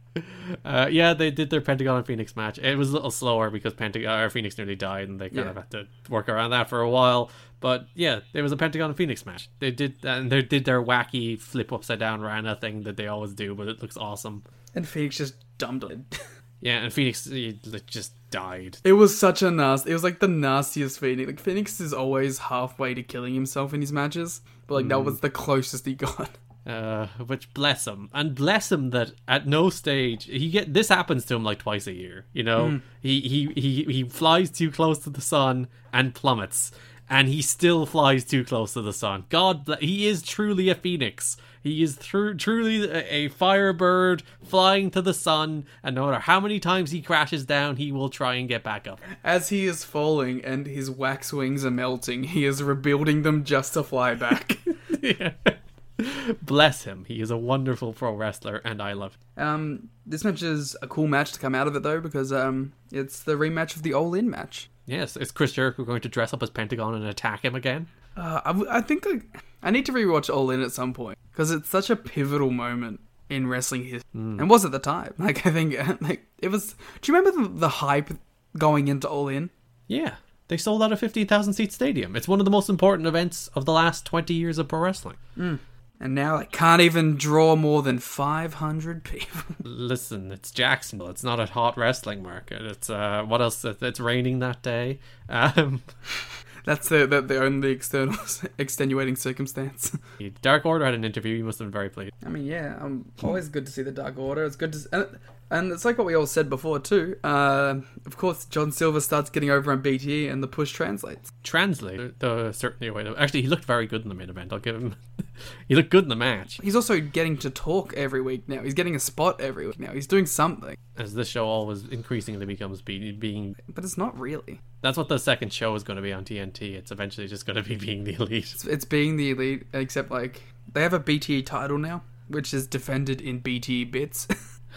Speaker 3: Yeah, they did their Pentagon and Phoenix match. It was a little slower because Phoenix nearly died, and they kind of had to work around that for a while. But yeah, it was a Pentagon and Phoenix match. They did their wacky flip upside down Rana thing that they always do, but it looks awesome.
Speaker 4: And Phoenix just dumped it.
Speaker 3: Yeah, and Phoenix just died.
Speaker 4: It was such a nasty. It was like the nastiest Phoenix. Like, Phoenix is always halfway to killing himself in his matches, but like that was the closest he got.
Speaker 3: Which bless him, and bless him that at no stage this happens to him like twice a year. You know, he flies too close to the sun and plummets, and he still flies too close to the sun. He is truly a phoenix. He is truly a firebird flying to the sun, and no matter how many times he crashes down, he will try and get back up.
Speaker 4: As he is falling and his wax wings are melting, he is rebuilding them just to fly back.
Speaker 3: Yeah. Bless him. He is a wonderful pro wrestler, and I love him.
Speaker 4: This match is a cool match to come out of it, though, because it's the rematch of the All In match.
Speaker 3: Yes, is Chris Jericho going to dress up as Pentagon and attack him again?
Speaker 4: I think I need to rewatch All In at some point, because it's such a pivotal moment in wrestling history, and was at the time. Like, I think it was. Do you remember the hype going into All In?
Speaker 3: Yeah, they sold out a 15,000 seat stadium. It's one of the most important events of the last 20 years of pro wrestling.
Speaker 4: And now it can't even draw more than 500 people.
Speaker 3: Listen, it's Jacksonville. It's not a hot wrestling market. It's what else? It's raining that day.
Speaker 4: That's the only external extenuating circumstance.
Speaker 3: Dark Order had an interview. You must have been very pleased.
Speaker 4: I mean, yeah, always good to see the Dark Order. It's good to... And it's like what we all said before, too. Of course, John Silver starts getting over on BTE and the push translates.
Speaker 3: Certainly a way to... Actually, he looked very good in the main event. I'll give him... He looked good in the match.
Speaker 4: He's also getting to talk every week now. He's getting a spot every week now. He's doing something.
Speaker 3: As this show always increasingly becomes being...
Speaker 4: But it's not really.
Speaker 3: That's what the second show is going to be on TNT. It's eventually just going to be being the Elite.
Speaker 4: It's being the Elite, except, like, they have a BTE title now, which is defended in BTE bits.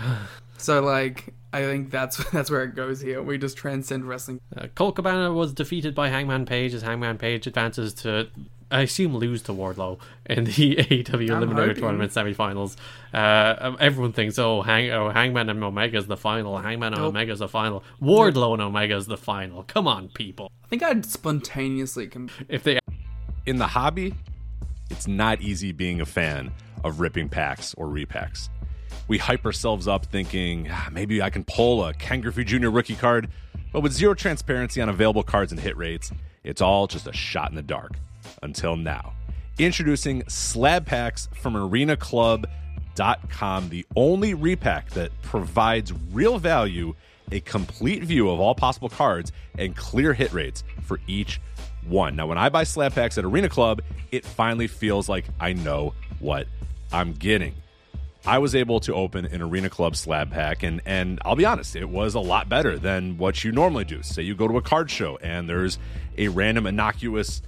Speaker 4: So, like, I think that's where it goes here. We just transcend wrestling.
Speaker 3: Colt Cabana was defeated by Hangman Page as Hangman Page advances to, I assume, lose to Wardlow in the AEW Eliminator Tournament semifinals. Everyone thinks, Hangman and Omega is the final. Hangman and Omega is the final. Wardlow and Omega is the final. Come on, people.
Speaker 4: I think I'd spontaneously...
Speaker 5: In the hobby, it's not easy being a fan of ripping packs or repacks. We hype ourselves up thinking, maybe I can pull a Ken Griffey Jr. rookie card, but with zero transparency on available cards and hit rates, it's all just a shot in the dark. Until now. Introducing Slab Packs from ArenaClub.com, the only repack that provides real value, a complete view of all possible cards, and clear hit rates for each one. Now, when I buy Slab Packs at Arena Club, it finally feels like I know what I'm getting. I was able to open an Arena Club slab pack, and I'll be honest, it was a lot better than what you normally do. Say you go to a card show, and there's a random innocuous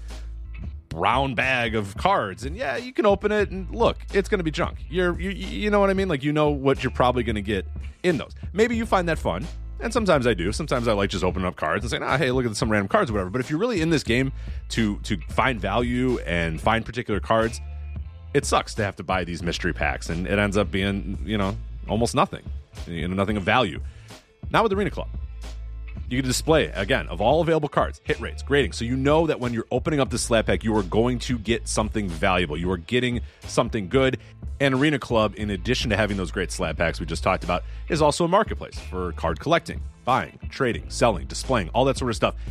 Speaker 5: brown bag of cards, and yeah, you can open it, and look, it's going to be junk. You know what I mean? Like, you know what you're probably going to get in those. Maybe you find that fun, and sometimes I do. Sometimes I like just opening up cards and saying, hey, look at some random cards or whatever. But if you're really in this game to find value and find particular cards, it sucks to have to buy these mystery packs, and it ends up being, almost nothing. Nothing of value. Not with Arena Club. You can display, again, of all available cards, hit rates, grading, so you know that when you're opening up this slab pack, you are going to get something valuable. You are getting something good. And Arena Club, in addition to having those great slab packs we just talked about, is also a marketplace for card collecting, buying, trading, selling, displaying, all that sort of stuff.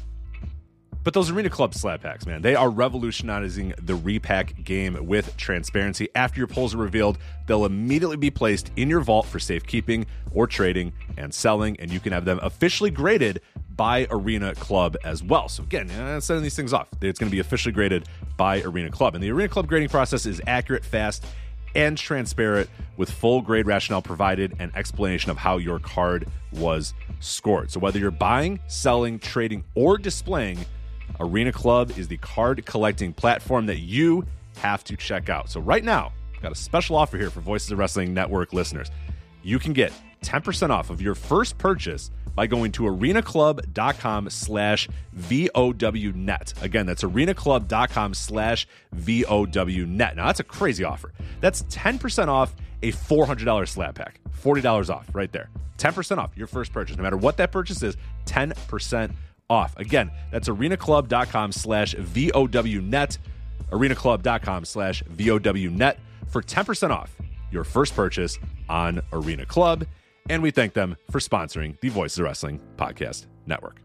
Speaker 5: But those Arena Club slab packs, man, they are revolutionizing the repack game with transparency. After your pulls are revealed, they'll immediately be placed in your vault for safekeeping or trading and selling, and you can have them officially graded by Arena Club as well. So again, sending these things off, it's going to be officially graded by Arena Club. And the Arena Club grading process is accurate, fast, and transparent, with full grade rationale provided and explanation of how your card was scored. So whether you're buying, selling, trading, or displaying, Arena Club is the card collecting platform that you have to check out. So right now, I've got a special offer here for Voices of Wrestling Network listeners. You can get 10% off of your first purchase by going to arenaclub.com/VOWnet. Again, that's arenaclub.com/VOWnet. Now, that's a crazy offer. That's 10% off a $400 slab pack. $40 off right there. 10% off your first purchase. No matter what that purchase is, 10% off. Again, that's arenaclub.com/VOWnet. arenaclub.com/VOWnet for 10% off your first purchase on Arena Club. And we thank them for sponsoring the Voices of Wrestling Podcast Network.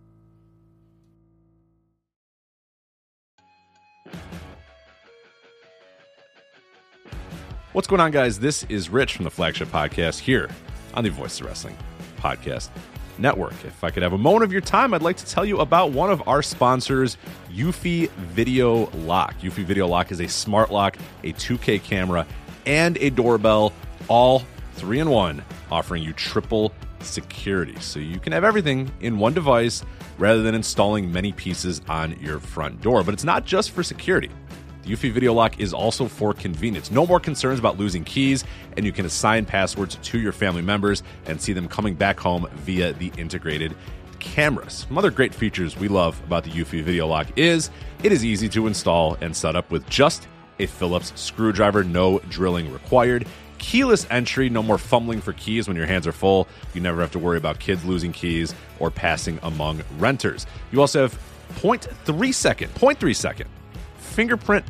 Speaker 5: What's going on, guys? This is Rich from the Flagship Podcast here on the Voices of Wrestling Podcast Network. If I could have a moment of your time, I'd like to tell you about one of our sponsors, Eufy Video Lock. Eufy Video Lock is a smart lock, a 2K camera, and a doorbell, all 3-in-1, offering you triple security. So you can have everything in one device rather than installing many pieces on your front door. But it's not just for security. The Eufy Video Lock is also for convenience. No more concerns about losing keys, and you can assign passwords to your family members and see them coming back home via the integrated cameras. Some other great features we love about the Eufy Video Lock is it is easy to install and set up with just a Phillips screwdriver, no drilling required. Keyless entry, no more fumbling for keys when your hands are full. You never have to worry about kids losing keys or passing among renters. You also have 0.3 second fingerprint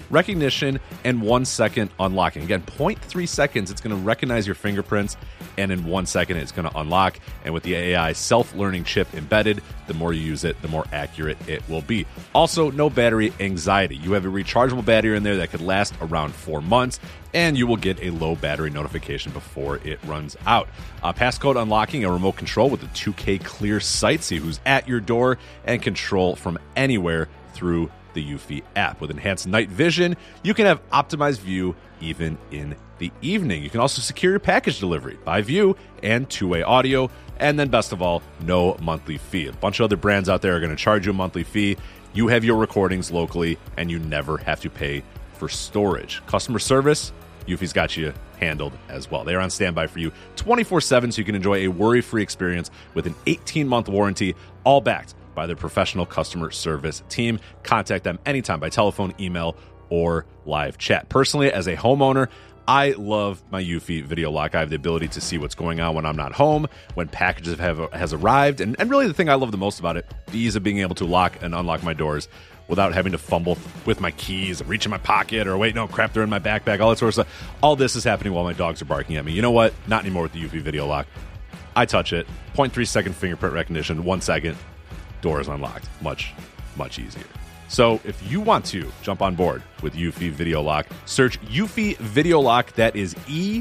Speaker 5: recognition, and 1 second unlocking. Again, 0.3 seconds, it's going to recognize your fingerprints, and in 1 second, it's going to unlock. And with the AI self-learning chip embedded, the more you use it, the more accurate it will be. Also, no battery anxiety. You have a rechargeable battery in there that could last around 4 months, and you will get a low battery notification before it runs out. Passcode unlocking, a remote control with a 2K clear sight, see who's at your door, and control from anywhere through the Eufy app. With enhanced night vision, you can have optimized view even in the evening. You can also secure your package delivery by view and two-way audio. And then best of all, no monthly fee. A bunch of other brands out there are going to charge you a monthly fee. You have your recordings locally, and you never have to pay for storage. Customer service, Eufy's got you handled as well. They are on standby for you 24/7, so you can enjoy a worry-free experience with an 18-month warranty, all backed by their professional customer service team. Contact them anytime by telephone, email, or live chat. Personally, as a homeowner, I love my Eufy Video Lock. I have the ability to see what's going on when I'm not home, when packages has arrived, and really the thing I love the most about it, the ease of being able to lock and unlock my doors without having to fumble with my keys and reach in my pocket or wait, no, crap, they're in my backpack, all that sort of stuff. All this is happening while my dogs are barking at me. You know what? Not anymore with the Eufy Video Lock. I touch it, 0.3 second fingerprint recognition, 1 second, door is unlocked. Much, much easier. So if you want to jump on board with Eufy Video Lock, search Eufy Video Lock. That is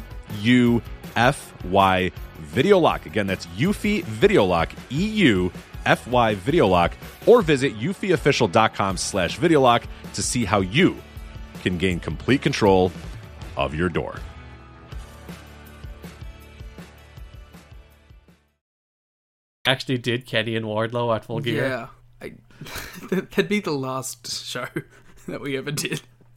Speaker 5: EUFY Video Lock. Again, that's Eufy Video Lock, EUFY Video Lock, or visit eufyofficial.com/video lock to see how you can gain complete control of your door.
Speaker 3: Actually did Kenny and Wardlow at Full Gear.
Speaker 4: Yeah. That'd be the last show that we ever did.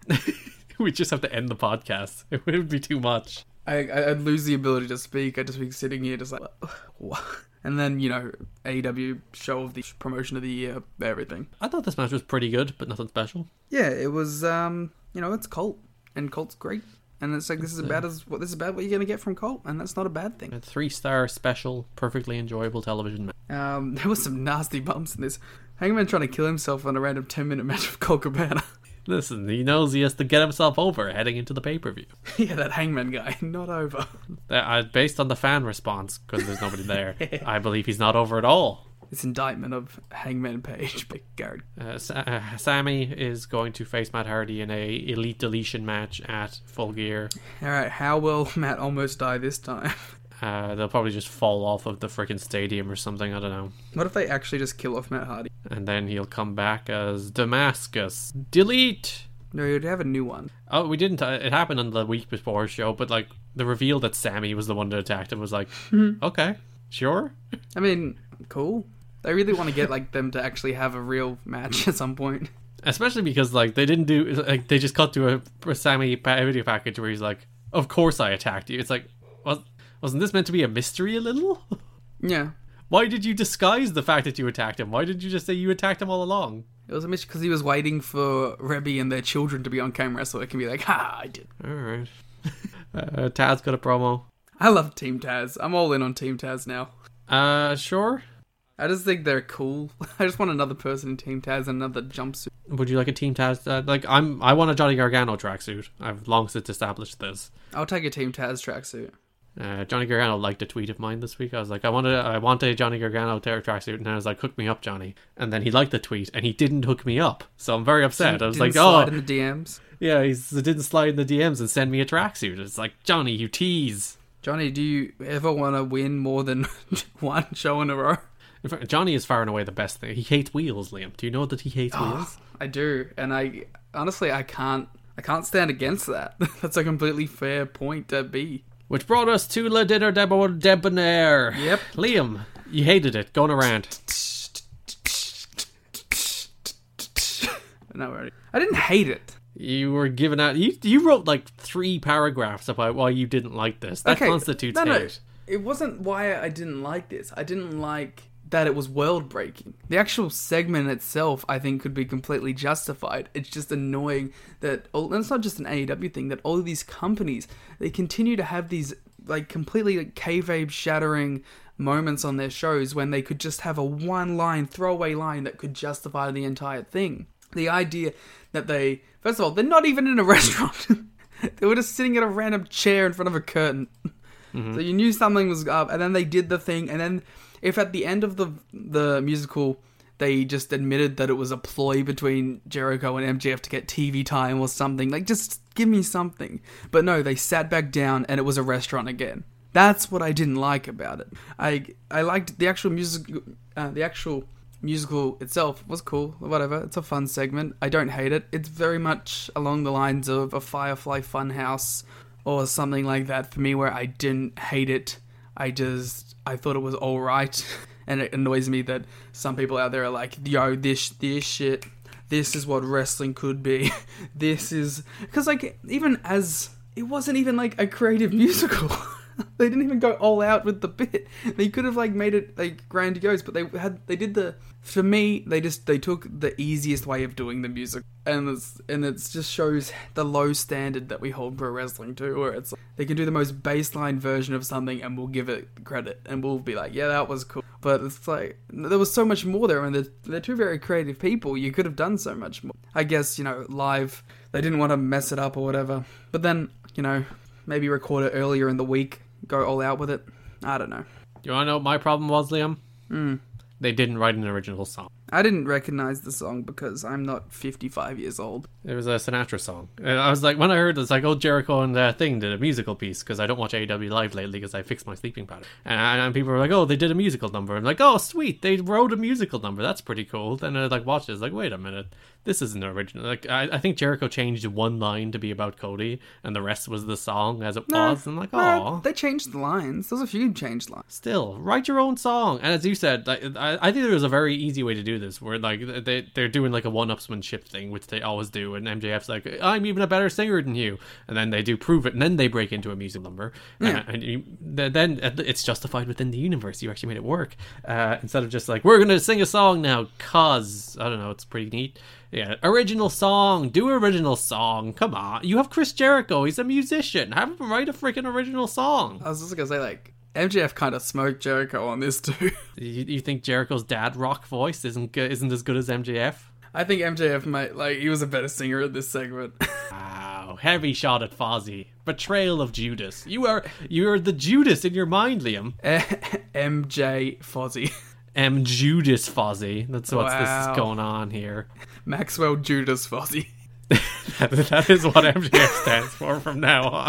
Speaker 3: We just have to end the podcast. It would be too much.
Speaker 4: I'd lose the ability to speak. I'd just be sitting here just like, what? And then, AEW show of the promotion of the year, everything.
Speaker 3: I thought this match was pretty good, but nothing special.
Speaker 4: Yeah, it was, it's Colt. And Colt's great. And it's like, this is about what you're going to get from Colt. And that's not a bad thing.
Speaker 3: A 3-star special, perfectly enjoyable television match.
Speaker 4: There was some nasty bumps in this. Hangman trying to kill himself on a random 10-minute match with Colt Cabana.
Speaker 3: Listen, he knows he has to get himself over heading into the pay-per-view.
Speaker 4: Yeah, that Hangman guy, not over.
Speaker 3: Based on the fan response, because there's nobody there, I believe he's not over at all.
Speaker 4: This indictment of Hangman Page by Garrett.
Speaker 3: Sammy is going to face Matt Hardy in a Elite Deletion match at Full Gear.
Speaker 4: Alright, how will Matt almost die this time?
Speaker 3: They'll probably just fall off of the freaking stadium or something, I don't know.
Speaker 4: What if they actually just kill off Matt Hardy?
Speaker 3: And then he'll come back as Damascus. Delete!
Speaker 4: No, you'd have a new one.
Speaker 3: Oh, we didn't. It happened on the week before show, but like the reveal that Sammy was the one that attacked him was like, okay, sure.
Speaker 4: I mean, cool. They really want to get like them to actually have a real match at some point.
Speaker 3: Especially because like they didn't do, like they just cut to a Sammy video package where he's like, of course I attacked you. It's like, wasn't this meant to be a mystery a little?
Speaker 4: Yeah.
Speaker 3: Why did you disguise the fact that you attacked him? Why didn't you just say you attacked him all along?
Speaker 4: It was a mystery because he was waiting for Rebby and their children to be on camera so it can be like, ha, I did.
Speaker 3: Alright. Taz got a promo.
Speaker 4: I love Team Taz. I'm all in on Team Taz now.
Speaker 3: Sure.
Speaker 4: I just think they're cool. I just want another person in Team Taz and another jumpsuit.
Speaker 3: Would you like a Team Taz? I want a Johnny Gargano tracksuit. I've long since established this.
Speaker 4: I'll take a Team Taz tracksuit.
Speaker 3: Johnny Gargano liked a tweet of mine this week. I was like, I want a Johnny Gargano tracksuit, and I was like, hook me up, Johnny. And then he liked the tweet, and he didn't hook me up. So I'm very upset. I was like,
Speaker 4: slide in the DMs.
Speaker 3: Yeah, he didn't slide in the DMs and send me a tracksuit. It's like, Johnny, you tease.
Speaker 4: Johnny, do you ever want to win more than one show in a row?
Speaker 3: In fact, Johnny is far and away the best thing. He hates wheels, Liam. Do you know that he hates wheels?
Speaker 4: I do, and I can't stand against that. That's a completely fair point to be.
Speaker 3: Which brought us to Le Dinner Debonair.
Speaker 4: Yep.
Speaker 3: Liam, you hated it. Go on a rant.
Speaker 4: No, I didn't hate it.
Speaker 3: You were giving out... You wrote like 3 paragraphs about why you didn't like this. That constitutes hate.
Speaker 4: No. It wasn't why I didn't like this. I didn't like that it was world-breaking. The actual segment itself, I think, could be completely justified. It's just annoying that... And it's not just an AEW thing, that all of these companies, they continue to have these like completely like, kayfabe-shattering moments on their shows when they could just have a one-line, throwaway line that could justify the entire thing. The idea that they, first of all, they're not even in a restaurant. They were just sitting at a random chair in front of a curtain. So you knew something was up, and then they did the thing, and then if at the end of the musical they just admitted that it was a ploy between Jericho and MJF to get TV time or something, like, just give me something. But no, they sat back down and it was a restaurant again. That's what I didn't like about it. I liked the actual musical itself was cool, whatever. It's a fun segment. I don't hate it. It's very much along the lines of a Firefly Funhouse or something like that for me, where I didn't hate it. I thought it was alright. And it annoys me that some people out there are like, yo, this shit, this is what wrestling could be. This is... Because, like, even as... It wasn't even, like, a creative musical. They didn't even go all out with the bit. They could have, like, made it, like, grandiose, but they did the... For me, they took the easiest way of doing the music. And it just shows the low standard that we hold pro wrestling too, where it's like, they can do the most baseline version of something and we'll give it credit. And we'll be like, yeah, that was cool. But it's like, there was so much more there, and they're two very creative people. You could have done so much more. I guess, live, they didn't want to mess it up or whatever. But then, maybe record it earlier in the week, go all out with it. I don't know.
Speaker 3: You want to know what my problem was, Liam? They didn't write an original song.
Speaker 4: I didn't recognize the song because I'm not 55 years old.
Speaker 3: It was a Sinatra song. And I was like, when I heard it, it's like, oh, Jericho and Thing did a musical piece, because I don't watch AEW Live lately because I fixed my sleeping pattern. And people were like, oh, they did a musical number. I'm like, oh, sweet, they wrote a musical number. That's pretty cool. Then I watched it. It's like, wait a minute, this isn't original. Like, I think Jericho changed one line to be about Cody, and the rest was the song as it was. And I'm like, oh,
Speaker 4: they changed the lines. There's a few changed lines.
Speaker 3: Still, write your own song. And as you said, I think there was a very easy way to do this, where like they're doing like a one-upsmanship thing, which they always do, and MJF's like, I'm even a better singer than you, and then they do prove it, and then they break into a music number, then it's justified within the universe. You actually made it work, instead of just like, we're gonna sing a song now, cause I don't know, it's pretty neat. Yeah, original song, do original song, come on, you have Chris Jericho, he's a musician, have him write a freaking original song.
Speaker 4: I was just gonna say, like, MJF kind of smoked Jericho on this too.
Speaker 3: You think Jericho's dad rock voice isn't as good as MJF?
Speaker 4: I think MJF he was a better singer at this segment.
Speaker 3: Wow, heavy shot at Fozzy. Betrayal of Judas. You're the Judas in your mind, Liam.
Speaker 4: MJ Fozzy.
Speaker 3: M Judas Fozzy. That's what's this is going on here.
Speaker 4: Maxwell Judas Fozzy.
Speaker 3: that is what MJF stands for from now on.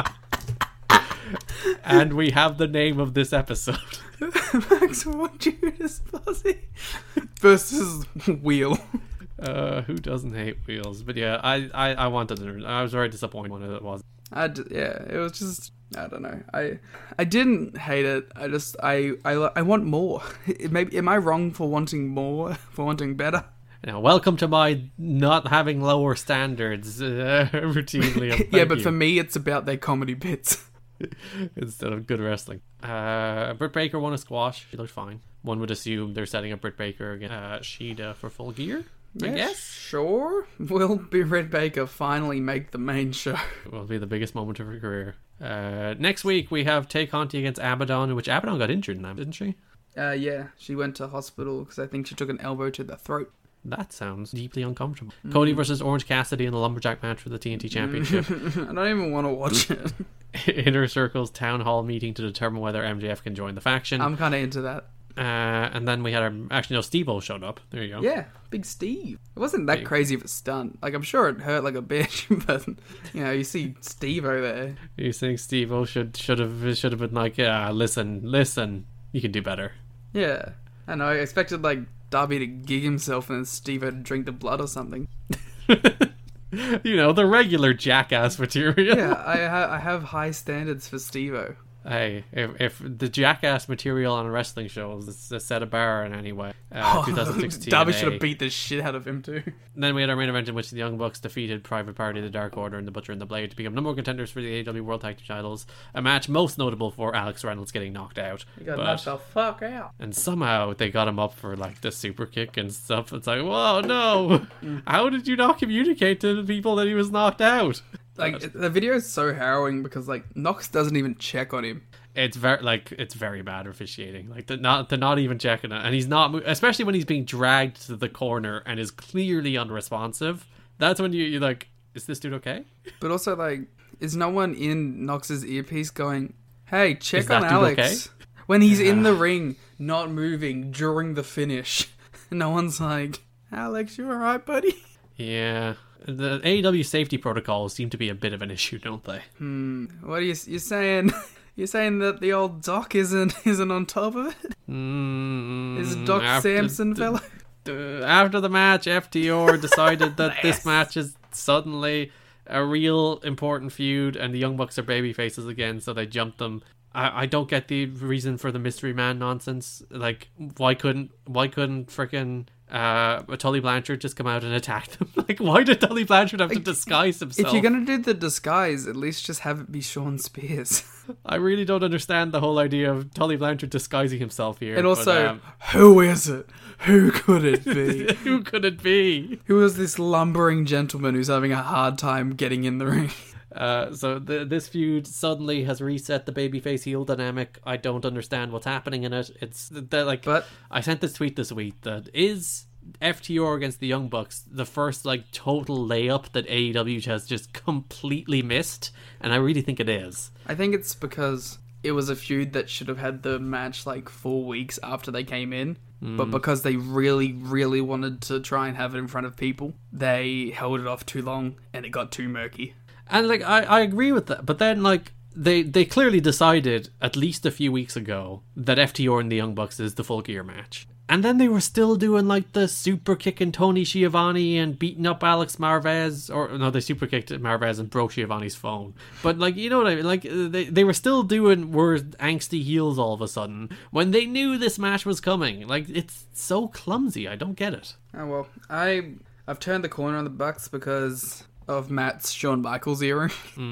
Speaker 3: And we have the name of this episode.
Speaker 4: Maxwell Judas Fozzy versus Wheel.
Speaker 3: Who doesn't hate Wheels? But yeah, I wanted it. I was very disappointed when it was.
Speaker 4: It was just, I don't know. I didn't hate it. I want more. Am I wrong for wanting more? For wanting better?
Speaker 3: Now, welcome to my not having lower standards routinely.
Speaker 4: Yeah, but for me, it's about their comedy bits.
Speaker 3: Instead of good wrestling. Britt Baker won a squash. She looked fine. One would assume they're setting up Britt Baker against Shida for Full Gear. I guess.
Speaker 4: Sure. Will Britt Baker finally make the main show?
Speaker 3: It will be the biggest moment of her career. Next week we have Tay Conti against Abaddon, which Abaddon got injured in that, didn't she?
Speaker 4: Yeah. She went to hospital because I think she took an elbow to the throat.
Speaker 3: That sounds deeply uncomfortable. Cody versus Orange Cassidy in a lumberjack match for the TNT Championship.
Speaker 4: I don't even want to watch it.
Speaker 3: Inner Circle's town hall meeting to determine whether MJF can join the faction.
Speaker 4: I'm kind of into that.
Speaker 3: And then we had Steve-O showed up. There you go.
Speaker 4: Yeah, Big Steve. It wasn't that crazy of a stunt. Like, I'm sure it hurt like a bitch, but you see Steve-O there.
Speaker 3: You think Steve-O should have been like, yeah, listen, you can do better.
Speaker 4: Yeah, I know. I expected like Darby to gig himself and Steve-O to drink the blood or something.
Speaker 3: The regular jackass material.
Speaker 4: Yeah, I have high standards for Steve-O.
Speaker 3: Hey, if the jackass material on a wrestling show is a set a bar in any way, 2016
Speaker 4: Darby should have beat the shit out of him too.
Speaker 3: And then we had our main event in which the Young Bucks defeated Private Party, the Dark Order, and the Butcher and the Blade to become number one contenders for the AEW World Tag Team titles. A match most notable for Alex Reynolds getting knocked out.
Speaker 4: He got knocked the fuck out.
Speaker 3: And somehow they got him up for like the super kick and stuff. It's like, whoa, no! How did you not communicate to the people that he was knocked out?
Speaker 4: Like, the video is so harrowing because like Knox doesn't even check on him.
Speaker 3: It's very bad officiating. Like they're not even checking it, and he's not, especially when he's being dragged to the corner and is clearly unresponsive. That's when you're like, is this dude okay?
Speaker 4: But also, like, is no one in Nox's earpiece going, hey, check
Speaker 3: Is that
Speaker 4: on
Speaker 3: dude
Speaker 4: Alex?
Speaker 3: okay?
Speaker 4: When he's in the ring, not moving during the finish. No one's like, Alex, you alright, buddy?
Speaker 3: Yeah. The AEW safety protocols seem to be a bit of an issue, don't they?
Speaker 4: What are you're saying? You're saying that the old Doc isn't on top of it? Is Doc Samson, fella?
Speaker 3: After the match, FTR decided that this match is suddenly a real important feud, and the Young Bucks are baby faces again, so they jumped them. I don't get the reason for the mystery man nonsense. Like, why couldn't frickin' Tully Blanchard just come out and attack them? Like, why did Tully Blanchard have to disguise himself?
Speaker 4: If you're gonna do the disguise, at least just have it be Sean Spears.
Speaker 3: I really don't understand the whole idea of Tully Blanchard disguising himself here.
Speaker 4: And also, who is it? Who could it be?
Speaker 3: who could it be?
Speaker 4: Who is this lumbering gentleman who's having a hard time getting in the ring?
Speaker 3: So this feud suddenly has reset the babyface heel dynamic. I don't understand what's happening in it. But I sent this tweet this week that is FTR against the Young Bucks the first like total layup that AEW has just completely missed, and I really think it is.
Speaker 4: I think it's because it was a feud that should have had the match like 4 weeks after they came in. But because they really, really wanted to try and have it in front of people, they held it off too long and it got too murky.
Speaker 3: And like I agree with that, but then like they clearly decided at least a few weeks ago that FTR and the Young Bucks is the Full Gear match. And then they were still doing like the super kicking Tony Schiavone and beating up Alex Marvez, or no, they super kicked Marvez and broke Schiavone's phone. But like, you know what I mean? Like they were still doing were angsty heels all of a sudden when they knew this match was coming. Like, it's so clumsy. I don't get it.
Speaker 4: Oh well, I've turned the corner on the Bucks because of Matt's Shawn Michaels era.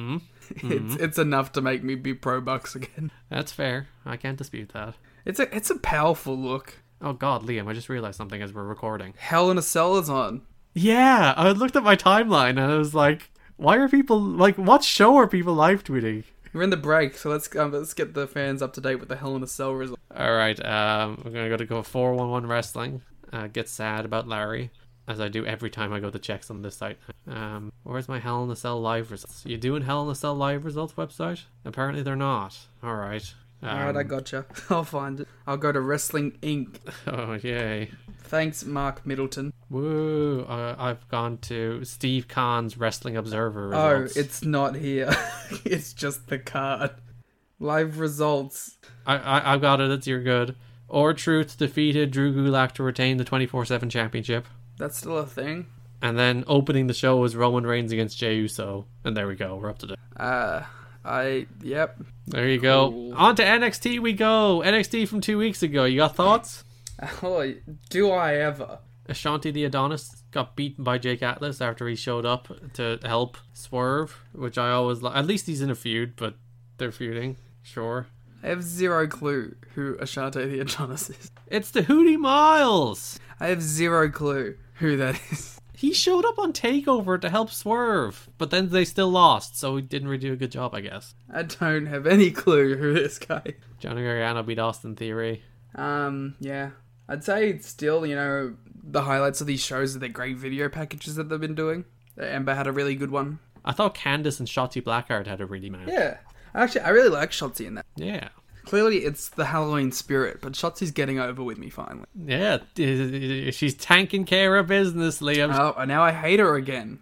Speaker 4: It's enough to make me be pro Bucks again.
Speaker 3: That's fair. I can't dispute that.
Speaker 4: It's a powerful look.
Speaker 3: Oh god, Liam, I just realized something as we're recording.
Speaker 4: Hell in a Cell is on.
Speaker 3: Yeah, I looked at my timeline and I was like, why are people, like, what show are people live tweeting?
Speaker 4: We're in the break, so let's get the fans up to date with the Hell in a Cell result.
Speaker 3: Alright, we're going to go 411 Wrestling. Get sad about Larry, as I do every time I go to checks on this site. Where's my Hell in a Cell live results? You doing Hell in a Cell live results website? Apparently they're not. Alright.
Speaker 4: Alright, I gotcha. I'll find it. I'll go to Wrestling Inc.
Speaker 3: Oh, yay.
Speaker 4: Thanks, Mark Middleton.
Speaker 3: Woo. I've gone to Steve Kahn's Wrestling Observer results.
Speaker 4: Oh, it's not here. It's just the card. Live results.
Speaker 3: I've got it. It's your good. R-Truth defeated Drew Gulak to retain the 24/7 championship.
Speaker 4: That's still a thing?
Speaker 3: And then opening the show was Roman Reigns against Jey Uso. And there we go. We're up to date.
Speaker 4: Yep.
Speaker 3: There you go.
Speaker 4: Cool.
Speaker 3: On to NXT we go. NXT from 2 weeks ago. You got thoughts?
Speaker 4: Oh, do I ever?
Speaker 3: Ashanti the Adonis got beaten by Jake Atlas after he showed up to help Swerve, which I always like. At least he's in a feud, but they're feuding. Sure.
Speaker 4: I have zero clue who Ashanti the Adonis is.
Speaker 3: It's the Hootie Miles.
Speaker 4: I have zero clue who that is.
Speaker 3: He showed up on TakeOver to help Swerve, but then they still lost, so he didn't really do a good job, I guess.
Speaker 4: I don't have any clue who this guy is.
Speaker 3: Johnny Gargano beat Austin Theory.
Speaker 4: Yeah. I'd say it's still, the highlights of these shows are the great video packages that they've been doing. Ember had a really good one.
Speaker 3: I thought Candice and Shotzi Blackheart had a really match.
Speaker 4: Yeah. Actually, I really like Shotzi in that.
Speaker 3: Yeah.
Speaker 4: Clearly, it's the Halloween spirit, but Shotzi's getting over with me finally.
Speaker 3: Yeah, she's taking care of business, Liam.
Speaker 4: Oh, and now I hate her again.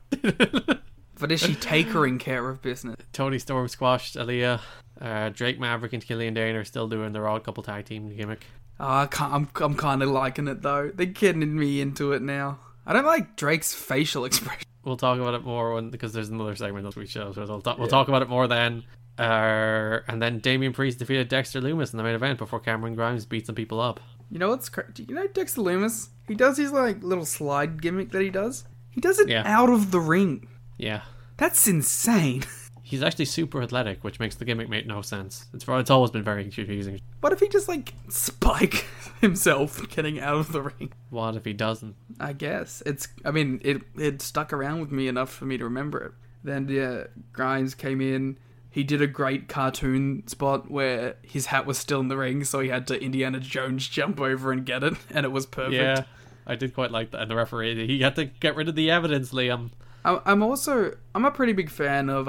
Speaker 4: But is she taking care of business?
Speaker 3: Tony Storm squashed Aaliyah. Drake Maverick and Killian Dane are still doing their odd couple tag team gimmick.
Speaker 4: I'm kind of liking it though. They're getting me into it now. I don't like Drake's facial expression.
Speaker 3: We'll talk about it more because there's another segment that we show, so we'll talk about it more then. And then Damian Priest defeated Dexter Lumis in the main event before Cameron Grimes beat some people up.
Speaker 4: You know what's crazy? You know Dexter Lumis? He does his little slide gimmick that he does. He does it out of the ring.
Speaker 3: Yeah.
Speaker 4: That's insane.
Speaker 3: He's actually super athletic, which makes the gimmick make no sense. It's always been very confusing.
Speaker 4: What if he just spike himself getting out of the ring?
Speaker 3: What if he doesn't?
Speaker 4: I guess it stuck around with me enough for me to remember it. Then Grimes came in. He did a great cartoon spot where his hat was still in the ring, so he had to Indiana Jones jump over and get it, and it was perfect.
Speaker 3: Yeah. I did quite like that. And the referee, he had to get rid of the evidence, Liam.
Speaker 4: I'm a pretty big fan of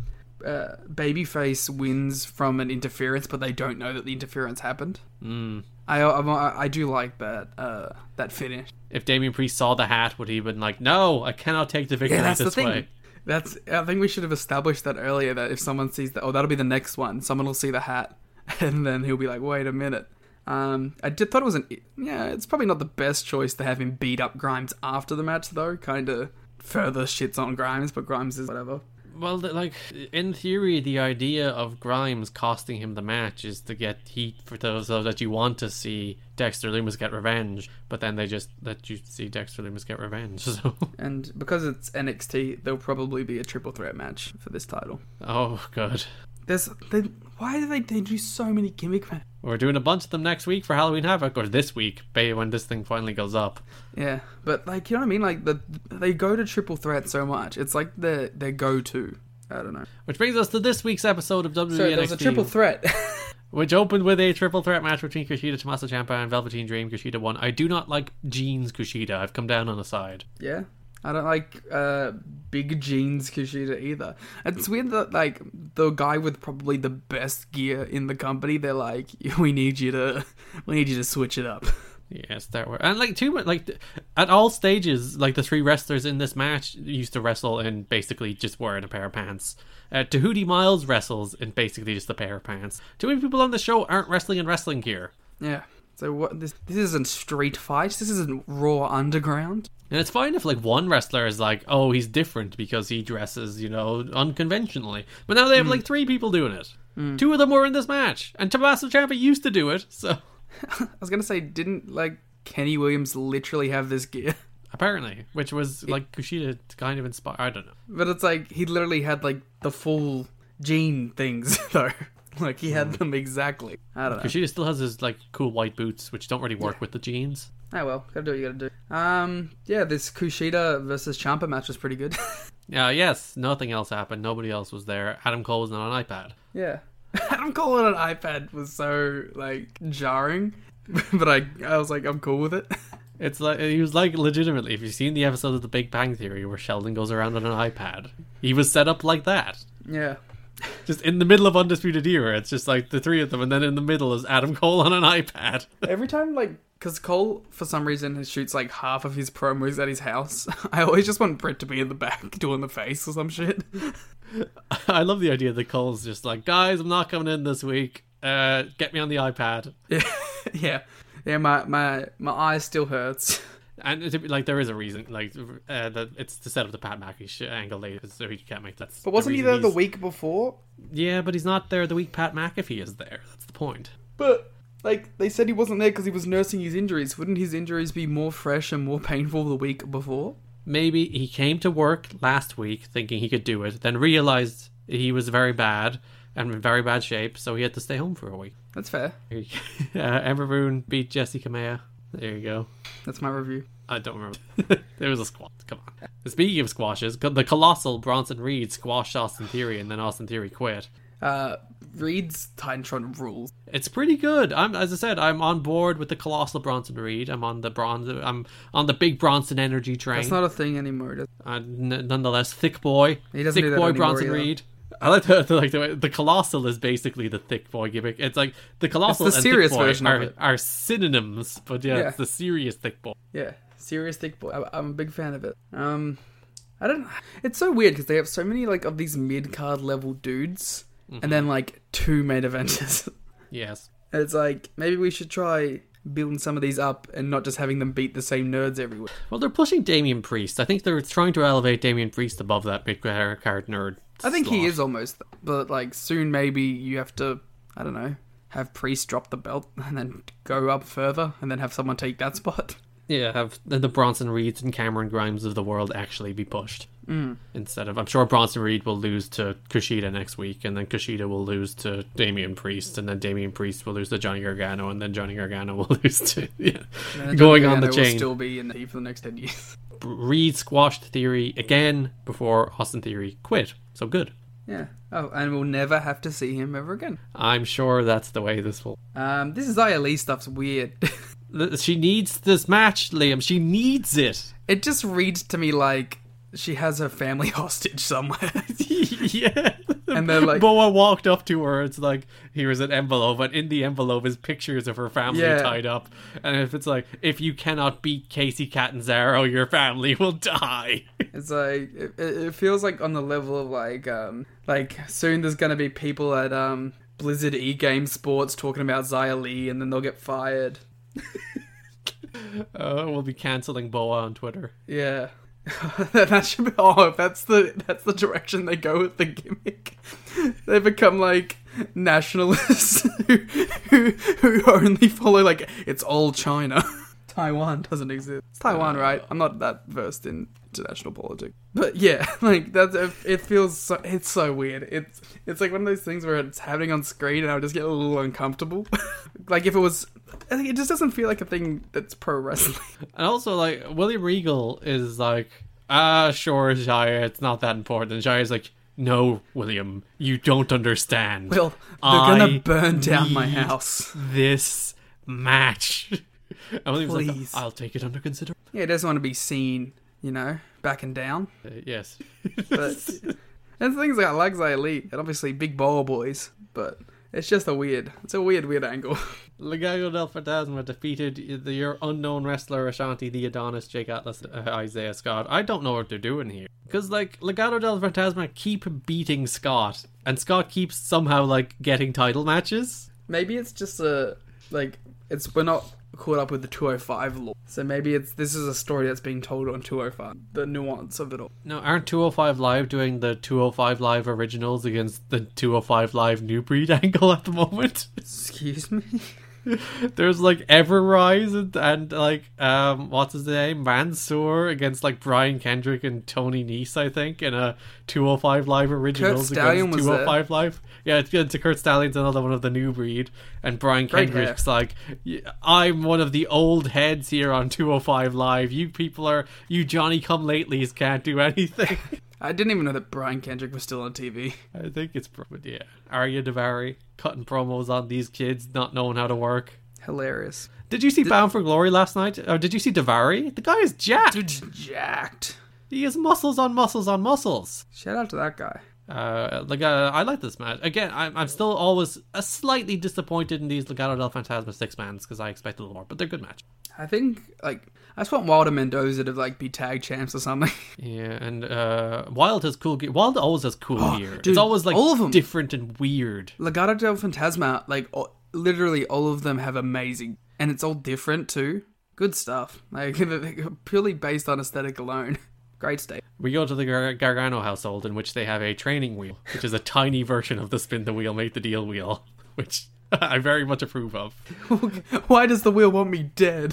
Speaker 4: babyface wins from an interference, but they don't know that the interference happened. I do like that finish.
Speaker 3: If Damian Priest saw the hat, would he have been like, "No, I cannot take the victory
Speaker 4: that's
Speaker 3: this
Speaker 4: the thing.
Speaker 3: way"?
Speaker 4: I think we should have established that earlier. That if someone sees that, that'll be the next one. Someone will see the hat, and then he'll be like, "Wait a minute." I thought it was it's probably not the best choice to have him beat up Grimes after the match, though. Kind of further shits on Grimes, but Grimes is whatever.
Speaker 3: Well, like, in theory, the idea of Grimes costing him the match is to get heat for those so that you want to see Dexter Lumis get revenge, but then they just let you see Dexter Lumis get revenge. So.
Speaker 4: And because it's NXT, there'll probably be a triple threat match for this title.
Speaker 3: Oh, good.
Speaker 4: Why do they do so many gimmick matches?
Speaker 3: We're doing a bunch of them next week for Halloween Havoc, or this week, when this thing finally goes up.
Speaker 4: Yeah, but like, you know what I mean? Like, they go to triple threat so much. It's like their go-to. I don't know.
Speaker 3: Which brings us to this week's episode of WWE
Speaker 4: So
Speaker 3: NXT.
Speaker 4: there's a triple threat.
Speaker 3: Which opened with a triple threat match between Kushida, Tommaso Ciampa, and Velveteen Dream. Kushida won. I do not like Jeans Kushida. I've come down on the side.
Speaker 4: Yeah. I don't like big jeans Kushida either. It's weird that like the guy with probably the best gear in the company, they're like, we need you to switch it up.
Speaker 3: Yes, there were, and at all stages, like the three wrestlers in this match used to wrestle in basically just wearing a pair of pants. Tahiti Miles wrestles in basically just a pair of pants. Too many people on the show aren't wrestling in wrestling gear.
Speaker 4: Yeah. So what? This isn't Street Fight. This isn't Raw Underground.
Speaker 3: And it's fine if like one wrestler is like, oh, he's different because he dresses, unconventionally. But now they have like three people doing it. Two of them were in this match, and Tommaso Ciampa used to do it. So
Speaker 4: I was gonna say, didn't like Kenny Williams literally have this gear?
Speaker 3: Apparently, which was like Kushida kind of inspired. I don't know,
Speaker 4: but it's like he literally had like the full jean things though. Like he had them exactly. I don't know.
Speaker 3: Kushida still has his like cool white boots, which don't really work with the jeans.
Speaker 4: Oh well, gotta do what you gotta do. Yeah, this Kushida versus Ciampa match was pretty good.
Speaker 3: Yes, nothing else happened. Nobody else was there. Adam Cole was on an iPad.
Speaker 4: Yeah. Adam Cole on an iPad was so, like, jarring. But I was like, I'm cool with it.
Speaker 3: It's like, he was like, legitimately, if you've seen the episode of The Big Bang Theory where Sheldon goes around on an iPad, he was set up like that.
Speaker 4: Yeah.
Speaker 3: Just in the middle of Undisputed Era, it's just like the three of them, and then in the middle is Adam Cole on an iPad.
Speaker 4: Every time, like, because Cole, for some reason, shoots like half of his promos at his house, I always just want Britt to be in the back doing the face or some shit.
Speaker 3: I love the idea that Cole's just like, guys, I'm not coming in this week. Get me on the iPad.
Speaker 4: Yeah. My eye still hurts.
Speaker 3: And like there is a reason, like that it's to set up the Pat McAfee angle later, so he can't make that.
Speaker 4: But wasn't he there the week before?
Speaker 3: Yeah, but he's not there the week Pat McAfee is there. That's the point.
Speaker 4: But like they said, he wasn't there because he was nursing his injuries. Wouldn't his injuries be more fresh and more painful the week before?
Speaker 3: Maybe he came to work last week thinking he could do it, then realized he was very bad and in very bad shape, so he had to stay home for a week.
Speaker 4: That's fair.
Speaker 3: Ember Moon beat Jessie Kamea. There you go.
Speaker 4: That's my review.
Speaker 3: I don't remember. There was a squash. Come on. Speaking of squashes, the colossal Bronson Reed squashed Austin Theory, and then Austin Theory quit.
Speaker 4: Reed's Titantron rules.
Speaker 3: It's pretty good. As I said, I'm on board with the colossal Bronson Reed. I'm on the big Bronson energy train.
Speaker 4: That's not a thing anymore.
Speaker 3: Nonetheless, thick boy.
Speaker 4: He doesn't do
Speaker 3: thick
Speaker 4: that
Speaker 3: boy
Speaker 4: anymore
Speaker 3: Bronson
Speaker 4: either.
Speaker 3: Reed. I like the way the colossal is basically the thick boy gimmick. It's like the colossal
Speaker 4: It's the
Speaker 3: and
Speaker 4: serious
Speaker 3: thick boy
Speaker 4: version of it.
Speaker 3: are synonyms, but yeah, it's the serious thick boy.
Speaker 4: Yeah, serious thick boy. I'm a big fan of it. I don't. It's so weird because they have so many like of these mid card level dudes, and then like 2 main eventers.
Speaker 3: Yes,
Speaker 4: And it's like maybe we should try building some of these up and not just having them beat the same nerds everywhere.
Speaker 3: well, they're pushing Damian Priest. I think they're trying to elevate Damian Priest above that mid card nerd.
Speaker 4: I think he
Speaker 3: slot.
Speaker 4: is almost, but like soon maybe you have to, I don't know, have Priest drop the belt and then go up further and then have someone take that spot.
Speaker 3: Yeah, have the Bronson Reeds and Cameron Grimes of the world actually be pushed. Instead of, I'm sure Bronson Reed will lose to Kushida next week, and then Kushida will lose to Damian Priest, and then Damian Priest will lose to Johnny Gargano, and then Johnny Gargano will lose to going on the
Speaker 4: Will
Speaker 3: chain.
Speaker 4: still be in the heat for the next 10 years.
Speaker 3: Reed squashed Theory again before Austin Theory quit, so good.
Speaker 4: Yeah. Oh, and we'll never have to see him ever again.
Speaker 3: I'm sure that's the way this will.
Speaker 4: This Xia Li stuff's weird.
Speaker 3: She needs this match, Liam. She needs it.
Speaker 4: It just reads to me like she has her family hostage somewhere.
Speaker 3: Yeah.
Speaker 4: And then like
Speaker 3: Boa walked up to her. It's like, here's an envelope, and in the envelope is pictures of her family tied up. And if it's like, if you cannot beat Casey Catanzaro, your family will die.
Speaker 4: It's like it feels like on the level of like soon there's gonna be people at Blizzard E-Game Sports talking about Xia Li, and then they'll get fired.
Speaker 3: We'll be cancelling Boa on Twitter.
Speaker 4: Yeah. That should be. Oh, if that's the direction they go with the gimmick. They become like nationalists who only follow like it's all China. Taiwan doesn't exist. It's Taiwan, right? I'm not that versed in international politics, but yeah, like that's it feels so, it's so weird. It's like one of those things where it's happening on screen and I just get a little uncomfortable. Like if it was. I think it just doesn't feel like a thing that's pro wrestling.
Speaker 3: And also, like, William Regal is like, sure, Xia, it's not that important. And Xia's like, no, William, you don't understand.
Speaker 4: Well, they're gonna burn down my house.
Speaker 3: This match. And William's
Speaker 4: Please.
Speaker 3: like, I'll take it under consideration.
Speaker 4: Yeah, he doesn't want to be seen, backing down.
Speaker 3: Yes.
Speaker 4: But and the things like I like Xia Li, and obviously big Boa boys, but it's just it's a weird angle.
Speaker 3: Legado del Fantasma defeated your unknown wrestler Ashanti, the Adonis, Jake Atlas, Isaiah Scott. I don't know what they're doing here. Because, like, Legado del Fantasma keep beating Scott, and Scott keeps somehow, like, getting title matches.
Speaker 4: Maybe it's just we're not caught up with the 205 law. So maybe this is a story that's being told on 205. The nuance of it all.
Speaker 3: No, aren't 205 Live doing the 205 Live originals against the 205 Live New Breed angle at the moment?
Speaker 4: Excuse me?
Speaker 3: There's like Everrise and like what's his name, Mansoor against like Brian Kendrick and Tony Nese, I think, in a 205 Live originals against 205 Live. Yeah, it's Kurt Stallion's another one of the New Breed, and Brian Kendrick's like, I'm one of the old heads here on 205 Live. You people you Johnny come latelys can't do anything.
Speaker 4: I didn't even know that Brian Kendrick was still on TV.
Speaker 3: I think it's probably, yeah. Arya Daivari cutting promos on these kids not knowing how to work.
Speaker 4: Hilarious.
Speaker 3: Did you see Bound for Glory last night? Or did you see Daivari? The guy is jacked.
Speaker 4: Dude's jacked.
Speaker 3: He has muscles on muscles on muscles.
Speaker 4: Shout out to that guy.
Speaker 3: I like this match. Again, I'm still always slightly disappointed in these Legado del Fantasma 6-mans because I expected a little more, but they're good matches.
Speaker 4: I think, I just want Wilder Mendoza to, be tag champs or something.
Speaker 3: Yeah, and Wild has cool gear. Wild always has cool gear.
Speaker 4: Dude,
Speaker 3: it's always,
Speaker 4: all of them.
Speaker 3: different and weird.
Speaker 4: Legado del Fantasma, literally all of them have amazing, and it's all different too. Good stuff. Purely based on aesthetic alone. Great state.
Speaker 3: We go to the Gargano household, in which they have a training wheel, which is a tiny version of the spin the wheel, make the deal wheel, which I very much approve of.
Speaker 4: Why does the wheel want me dead?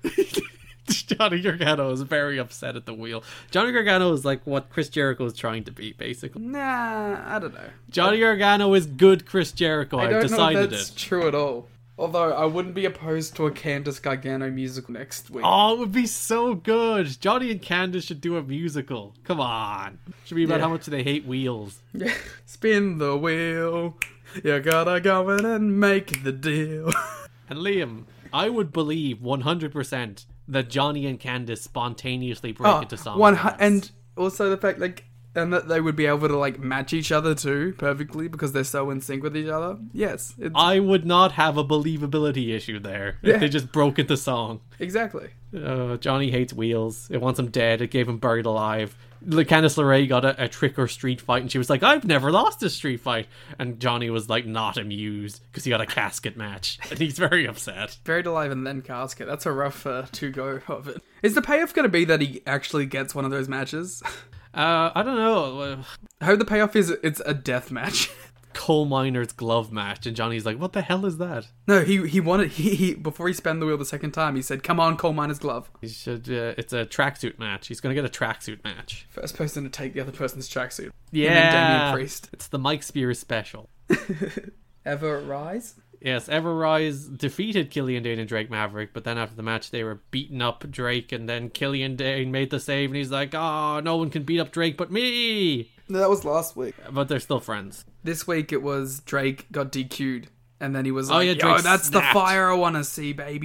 Speaker 3: Johnny Gargano is very upset at the wheel. Johnny Gargano is like what Chris Jericho is trying to be, basically.
Speaker 4: Nah, I don't know.
Speaker 3: Johnny Gargano is good Chris Jericho. I've decided
Speaker 4: know if that's true at all. Although I wouldn't be opposed to a Candice Gargano musical next week.
Speaker 3: Oh, it would be so good. Johnny and Candice should do a musical. Come on. It should be about how much they hate wheels.
Speaker 4: Yeah. Spin the wheel. You gotta go in and make the deal.
Speaker 3: And Liam, I would believe 100% that Johnny and Candice spontaneously break into song.
Speaker 4: And also the fact, and that they would be able to, match each other too, perfectly, because they're so in sync with each other. Yes.
Speaker 3: I would not have a believability issue there if they just broke into song.
Speaker 4: Exactly.
Speaker 3: Johnny hates wheels. It wants him dead. It gave him buried alive. Candice LeRae got a trick or street fight, and she was like, I've never lost a street fight. And Johnny was not amused because he got a casket match. And he's very upset.
Speaker 4: Buried alive and then casket. That's a rough to-go of it. Is the payoff going to be that he actually gets one of those matches?
Speaker 3: I don't know.
Speaker 4: I hope the payoff is it's a death match.
Speaker 3: Coal miner's glove match, and Johnny's like, what the hell is that?
Speaker 4: No, he wanted he before he spun the wheel the second time, he said, come on, coal miner's glove.
Speaker 3: He should it's a tracksuit match. He's gonna get a tracksuit match.
Speaker 4: First person to take the other person's tracksuit.
Speaker 3: Yeah,
Speaker 4: Damian Priest.
Speaker 3: It's the Mike Spears special.
Speaker 4: Ever Rise?
Speaker 3: Yes, Ever Rise defeated Killian Dane and Drake Maverick, but then after the match they were beating up Drake, and then Killian Dane made the save, and he's like, no one can beat up Drake but me!
Speaker 4: No, that was last week.
Speaker 3: But they're still friends.
Speaker 4: This week it was Drake got DQ'd, and then he was
Speaker 3: Yo,
Speaker 4: that's snapped. The fire I want to see, baby.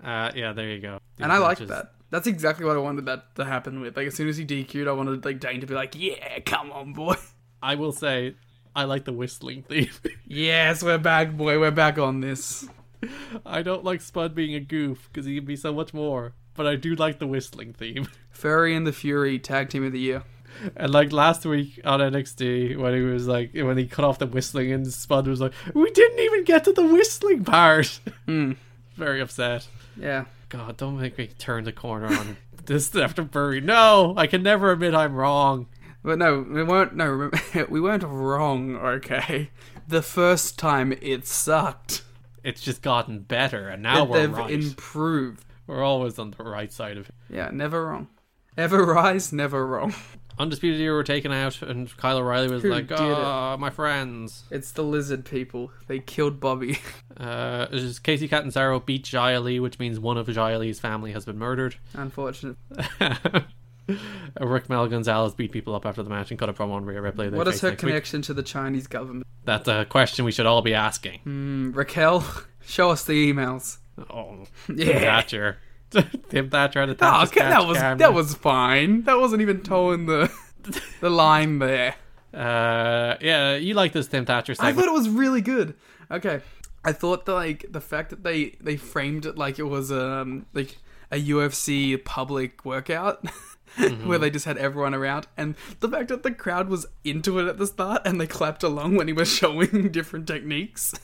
Speaker 3: Yeah, there you go.
Speaker 4: And I like that. That's exactly what I wanted that to happen with. Like, as soon as he DQ'd, I wanted, like, Dane to be like, yeah, come on, boy.
Speaker 3: I will say, I like the whistling theme.
Speaker 4: Yes, we're back, boy. We're back on this.
Speaker 3: I don't like Spud being a goof, because he can be so much more. But I do like the whistling theme.
Speaker 4: Furry and the Fury, tag team of the year.
Speaker 3: And like last week on NXT, when he was like, when he cut off the whistling, and Spud was like, we didn't even get to the whistling part. Very upset.
Speaker 4: Yeah.
Speaker 3: God, don't make me turn the corner on this after Bury. No, I can never admit I'm wrong.
Speaker 4: But no, we weren't. No, we weren't wrong. Okay, the first time it sucked.
Speaker 3: It's just gotten better, and now we're
Speaker 4: They've
Speaker 3: right.
Speaker 4: improved.
Speaker 3: We're always on the right side of it.
Speaker 4: Yeah, never wrong. Ever rise, never wrong.
Speaker 3: Undisputed Era were taken out, and Kyle O'Reilly was
Speaker 4: Who
Speaker 3: like,
Speaker 4: did
Speaker 3: "Oh, my friends."
Speaker 4: It's the lizard people. They killed Bobby.
Speaker 3: Casey Catanzaro beat Xia Li, which means one of Xia Li's family has been murdered.
Speaker 4: Unfortunate.
Speaker 3: Rick Mel Gonzalez beat people up after the match and cut a promo on Rhea Ripley.
Speaker 4: What is her connection to the Chinese government?
Speaker 3: That's a question we should all be asking.
Speaker 4: Raquel, show us the emails.
Speaker 3: Oh,
Speaker 4: Yeah.
Speaker 3: Tim Thatcher. Tim Thatcher had a
Speaker 4: Oh, that was fine. That wasn't even towing the line there.
Speaker 3: Yeah, you like this Tim Thatcher
Speaker 4: I
Speaker 3: segment.
Speaker 4: thought it was really good. Okay, I thought that like the fact that they framed it like it was like a UFC public workout. Where they just had everyone around, and the fact that the crowd was into it at the start and they clapped along when he was showing different techniques.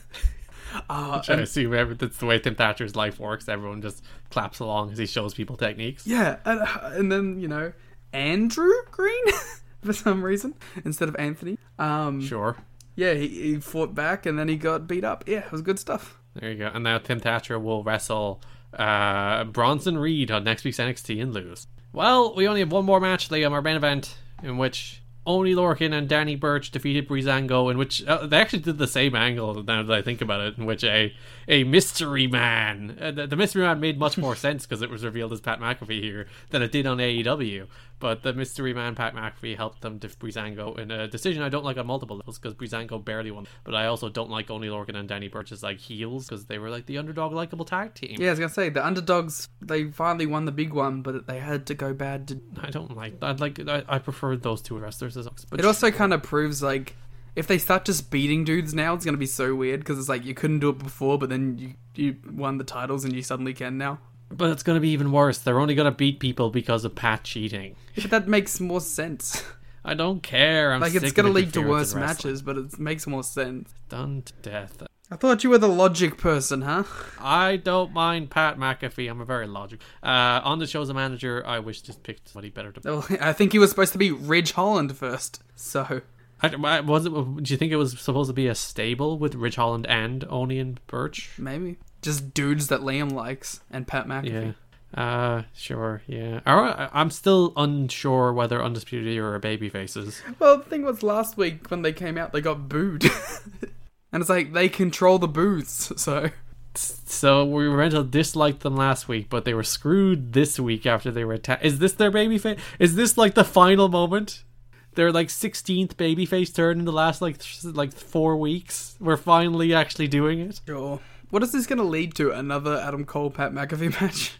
Speaker 3: I assume that's the way Tim Thatcher's life works. Everyone just claps along as he shows people techniques.
Speaker 4: Yeah, and then, you know, Andrew Green, for some reason, instead of Anthony.
Speaker 3: Sure.
Speaker 4: Yeah, he fought back and then he got beat up. Yeah, it was good stuff.
Speaker 3: There you go. And now Tim Thatcher will wrestle Bronson Reed on next week's NXT and lose. Well, we only have one more match, Liam, our main event, in which Oney Lorcan and Danny Burch defeated Breezango, in which they actually did the same angle now that I think about it, in which a mystery man, the mystery man made much more sense because it was revealed as Pat McAfee here than it did on AEW, but the mystery man Pat McAfee helped them defeat Breezango in a decision I don't like on multiple levels because Breezango barely won, but I also don't like Oney Lorcan and Danny Burch as like heels because they were like the underdog likable tag team.
Speaker 4: Yeah, I was gonna say the underdogs, they finally won the big one, but they had to go bad.
Speaker 3: I don't like. I prefer those two wrestlers as. But
Speaker 4: it also kind of proves like if they start just beating dudes now, it's gonna be so weird because it's like you couldn't do it before, but then you won the titles and you suddenly can now.
Speaker 3: But it's gonna be even worse. They're only gonna beat people because of Pat cheating.
Speaker 4: Yeah, but that makes more sense.
Speaker 3: I don't care. I'm
Speaker 4: like
Speaker 3: sick
Speaker 4: it's gonna
Speaker 3: of
Speaker 4: lead to
Speaker 3: interference
Speaker 4: worse
Speaker 3: in wrestling.
Speaker 4: matches, but it makes more sense.
Speaker 3: Done to death.
Speaker 4: I thought you were the logic person, huh?
Speaker 3: I don't mind Pat McAfee. I'm a very logical. On the show as a manager, I wish to pick somebody better to.
Speaker 4: Well, I think he was supposed to be Ridge Holland first. So
Speaker 3: Was it? Do you think it was supposed to be a stable with Ridge Holland and Oney and Burch?
Speaker 4: maybe just dudes that Liam likes and Pat McAfee.
Speaker 3: Yeah. Sure. Yeah. I'm still unsure whether Undisputed Era are baby faces.
Speaker 4: Well, the thing was last week when they came out, they got booed, and it's like they control the booths.
Speaker 3: So we were meant to dislike them last week, but they were screwed this week after they were attacked. Is this their babyface? Is this like the final moment? Their like 16th babyface turn in the last like 4 weeks. We're finally actually doing it.
Speaker 4: Sure. What is this going to lead to? Another Adam Cole Pat McAfee match?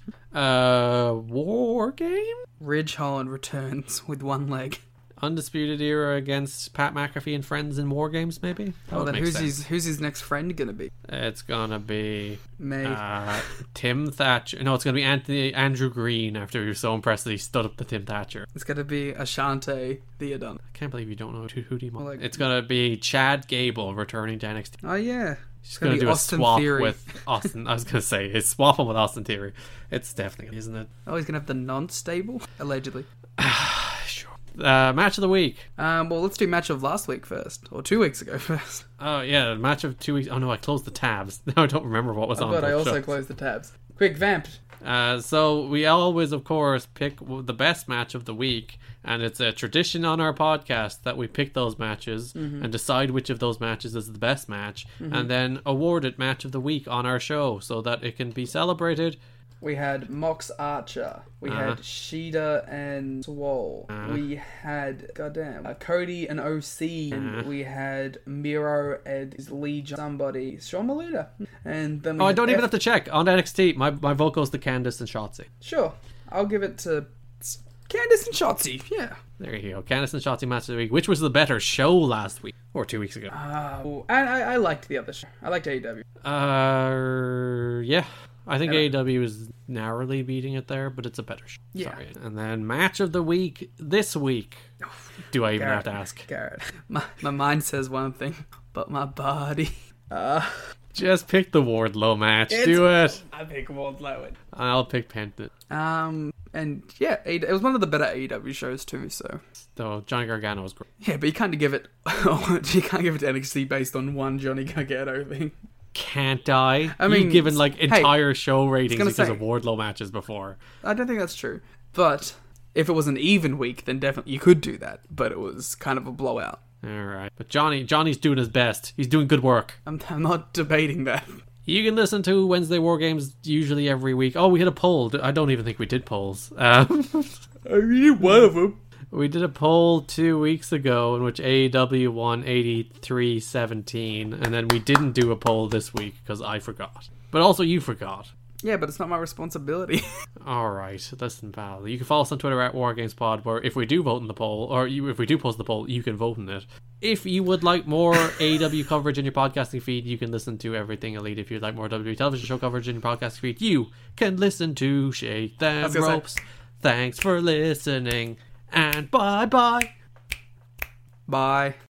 Speaker 3: War game?
Speaker 4: Ridge Holland returns with one leg.
Speaker 3: Undisputed Era against Pat McAfee and friends in War Games, maybe? That
Speaker 4: Well,
Speaker 3: would
Speaker 4: then
Speaker 3: make
Speaker 4: who's
Speaker 3: sense.
Speaker 4: his next friend going to be?
Speaker 3: It's gonna be
Speaker 4: Me.
Speaker 3: Tim Thatcher. No, it's gonna be Andrew Green after he was so impressed that he stood up to Tim Thatcher.
Speaker 4: It's going to be Ashante Theodon.
Speaker 3: I can't believe you don't know who he
Speaker 4: Well, like-
Speaker 3: It's gonna be Chad Gable returning to NXT.
Speaker 4: Oh, yeah.
Speaker 3: She's
Speaker 4: gonna
Speaker 3: gonna
Speaker 4: be
Speaker 3: do
Speaker 4: Austin
Speaker 3: a swap
Speaker 4: Theory.
Speaker 3: with Austin. I was gonna say it's swapping with Austin Theory. It's definitely, isn't it?
Speaker 4: Oh, he's going to have the non-stable? Allegedly.
Speaker 3: Sure. Match of the week.
Speaker 4: Well, let's do match of last week first. Or 2 weeks ago first.
Speaker 3: Oh yeah, match of 2 weeks. Oh no, I closed the tabs. Now I don't remember what was on.
Speaker 4: But I
Speaker 3: both
Speaker 4: also
Speaker 3: shows.
Speaker 4: closed the tabs. Quick, vamp.
Speaker 3: So we always, of course, pick the best match of the week, and it's a tradition on our podcast that we pick those matches and decide which of those matches is the best match, and then award it match of the week on our show so that it can be celebrated
Speaker 4: We had Mox Archer. We had Sheeta and Swole. We had, Cody and OC. And we had Miro and his Legion somebody. Sean Maluda. And then
Speaker 3: I don't even have to check. On NXT, my vote goes to Candice and Shotzi.
Speaker 4: Sure. I'll give it to Candice and Shotzi. Yeah.
Speaker 3: There you go. Candice and Shotzi match of the week. Which was the better show last week? Or 2 weeks ago?
Speaker 4: I liked the other show. I liked AEW.
Speaker 3: Yeah. I think AEW is narrowly beating it there, but it's a better show.
Speaker 4: Yeah.
Speaker 3: Sorry. And then match of the week this week. Do I even have to ask?
Speaker 4: Garrett. My mind says one thing, but my body...
Speaker 3: Just pick the Wardlow match. Do it.
Speaker 4: I pick Wardlow.
Speaker 3: I'll pick Penta.
Speaker 4: And yeah, it was one of the better AEW shows too. So
Speaker 3: Johnny Gargano was great.
Speaker 4: Yeah, but you can't give it. You can't give it to NXT based on one Johnny Gargano thing.
Speaker 3: Can't I?
Speaker 4: I mean,
Speaker 3: you've given like entire show ratings because of Wardlow matches before.
Speaker 4: I don't think that's true. But if it was an even week, then definitely you could do that. But it was kind of a blowout.
Speaker 3: All right, but Johnny's doing his best. He's doing good work.
Speaker 4: I'm not debating that.
Speaker 3: You can listen to Wednesday War Games usually every week. Oh, we had a poll. I don't even think we did polls.
Speaker 4: I did one of them.
Speaker 3: We did a poll 2 weeks ago in which AEW won 83-17, and then we didn't do a poll this week because I forgot. But also you forgot.
Speaker 4: Yeah, but it's not my responsibility.
Speaker 3: Alright, listen, pal. You can follow us on Twitter at WarGamesPod, where if we do vote in the poll, or if we do post the poll, you can vote in it. If you would like more AEW coverage in your podcasting feed, you can listen to Everything Elite. If you'd like more WWE television show coverage in your podcasting feed, you can listen to Shake Them Ropes. Thanks for listening, and bye-bye.
Speaker 4: Bye.